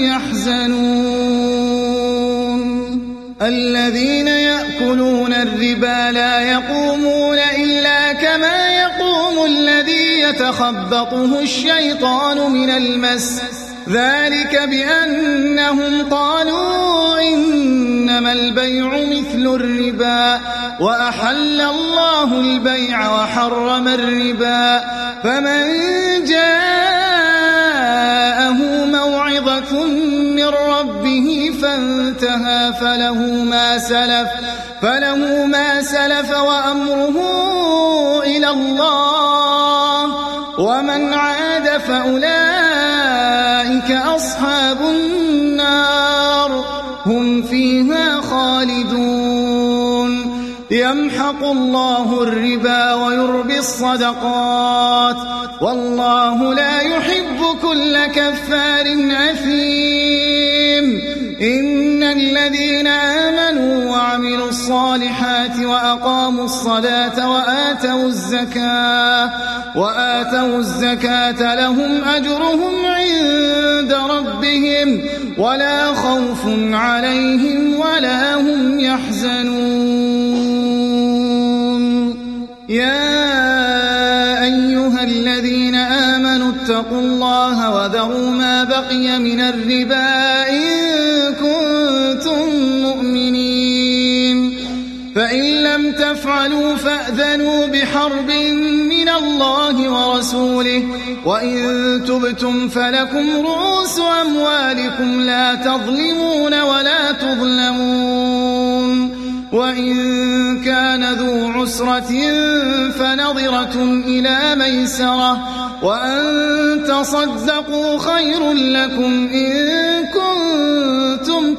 S2: يحزنون. الذين يأكلون الربا لا يقومون إلا كما يقوم الذي يتخبطه الشيطان من المس، ذلك بأنهم قالوا إنما البيع مثل الربا وأحل الله البيع وحرم الربا، فمن جاءه موعظة من ربه فانتهى فله ما سلف فله ما سلف وأمره إلى الله، ومن عاد فأولئك أصحاب النار هم فيها خالدون. يمحق الله الربا ويربي الصدقات والله لا يحب كل كفار أثيم. إن الذين آمنوا وعملوا الصالحات وأقاموا الصلاة وآتوا الزكاة وآتوا الزكاة لهم أجرهم عند ربهم ولا خوف عليهم ولا هم يحزنون. يا أيها الذين آمنوا اتقوا الله وذروا ما بقي من الربا إن كنتم مؤمنين، فإن لم تفعلوا فأذنوا بحرب من الله ورسوله، وإن تبتم فلكم رؤوس أموالكم لا تظلمون ولا تظلمون. وإن كان ذو عسرة فنظرة إلى ميسرة وأن تصدقوا خير لكم إن كنتم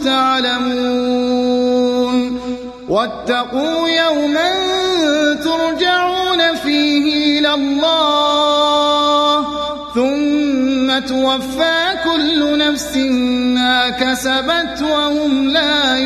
S2: تعلمون. واتقوا يوما ترجعون فيه إلى الله ثم توفى كل نفس ما كسبت وهم لا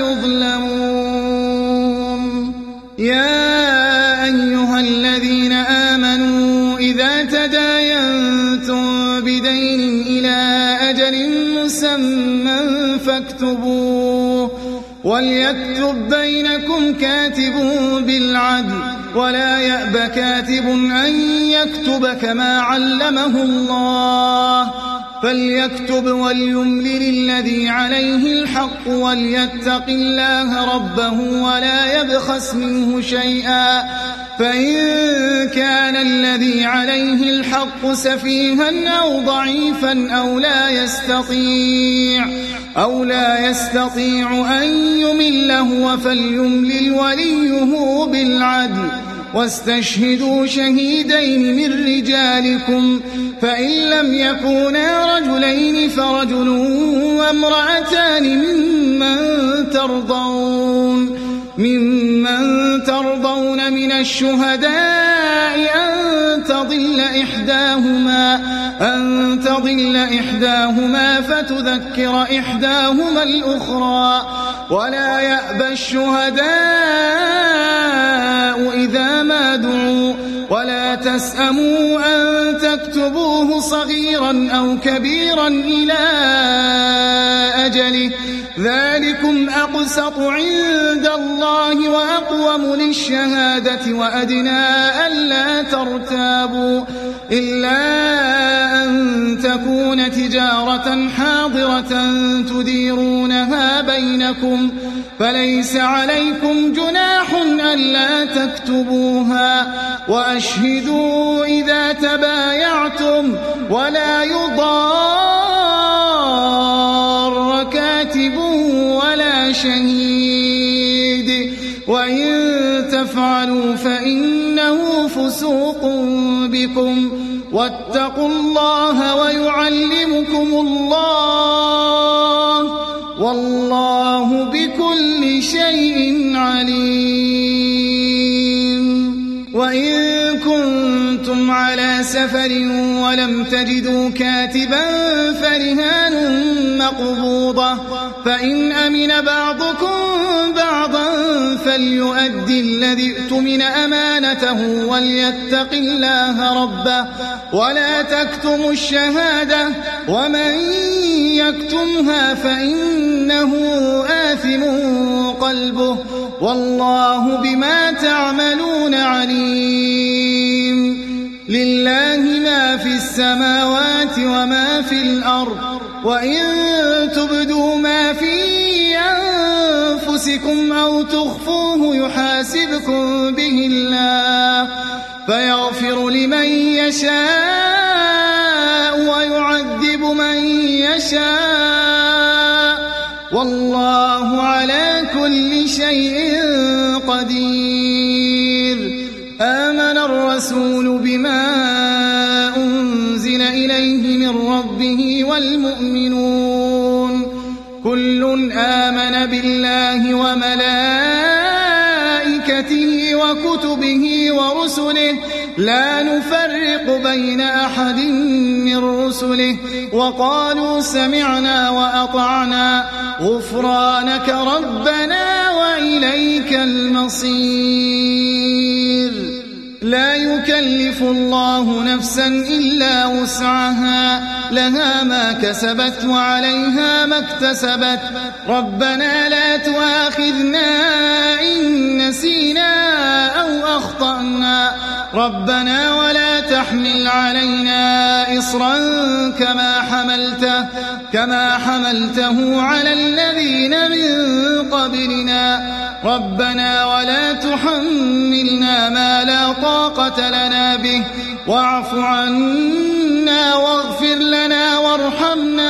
S2: يظلمون. يا أيها الذين آمنوا إذا تداينتم بدين إلى أجل مسمى فاكتبوه وليكتب بينكم كاتب بالعدل ولا يأب كاتب أن يكتب كما علمه الله، فليكتب وليملل الذي عليه الحق وليتق الله ربه ولا يبخس منه شيئا، فإن كان الذي عليه الحق سفيها أو ضعيفا أو لا يستطيع أو لا يستطيع أن يمل هو فليملل وليه بالعدل، واستشهدوا شهيدين من رجالكم، فإن لم يكونا رجلين فرجل وامرأتان ممن ترضون ممن ترضون من الشهداء أن تضل إحداهما أن تضل إحداهما فتذكر إحداهما الأخرى، ولا يأبى الشهداء إذا ما دعوا، ولا تسأموا أن تكتبوه صغيرا أو كبيرا إلى أجله، ذلكم أقسط عند الله وأقوم للشهادة وأدنى ألا ترتابوا، إلا أن تكون تجارة حاضرة تديرونها بينكم، فليس عليكم جناح ألا تكتبوها، وأشهدوا إذا تبايعتم ولا يضار كاتب ولا شهيد، وإن تفعلوا فإنه فسوق بكم، واتقوا الله ويعلمكم الله والله بكل شيء عليم. وإن كنتم على سفر ولم تجدوا كاتبا فرهان مقبوضة فإن أمن بعضكم بعضا فليؤدي الذي اؤتمن أمانته وليتق الله ربه ولا تكتموا الشهادة ومن يكتمها فإنه آثم قلبه والله بما تعملون عليم. لله ما في السماوات وما في الأرض وإن تبدوا ما في أنفسكم أو تخفوه يحاسبكم به الله فيغفر لمن يشاء ويعذب من يشاء والله على كل شيء قدير. آمن الرسول بما أنزل إليه من ربه والمؤمنون كل آمن بالله وملائكته وكتبه ورسله لا نفرق بين أحد من رسله وقالوا سمعنا وأطعنا غفرانك ربنا وإليك المصير. لا يكلف الله نفسا إلا وسعها لها ما كسبت وعليها ما اكتسبت ربنا لا تؤاخذنا إن نسينا أو أخطأنا ربنا ولا تحمل علينا إصرا كما حملته كما حملته على الذين من قبلنا ربنا ولا تحملنا ما لا طاقة لنا به واعف عنا واغفر لنا وارحمنا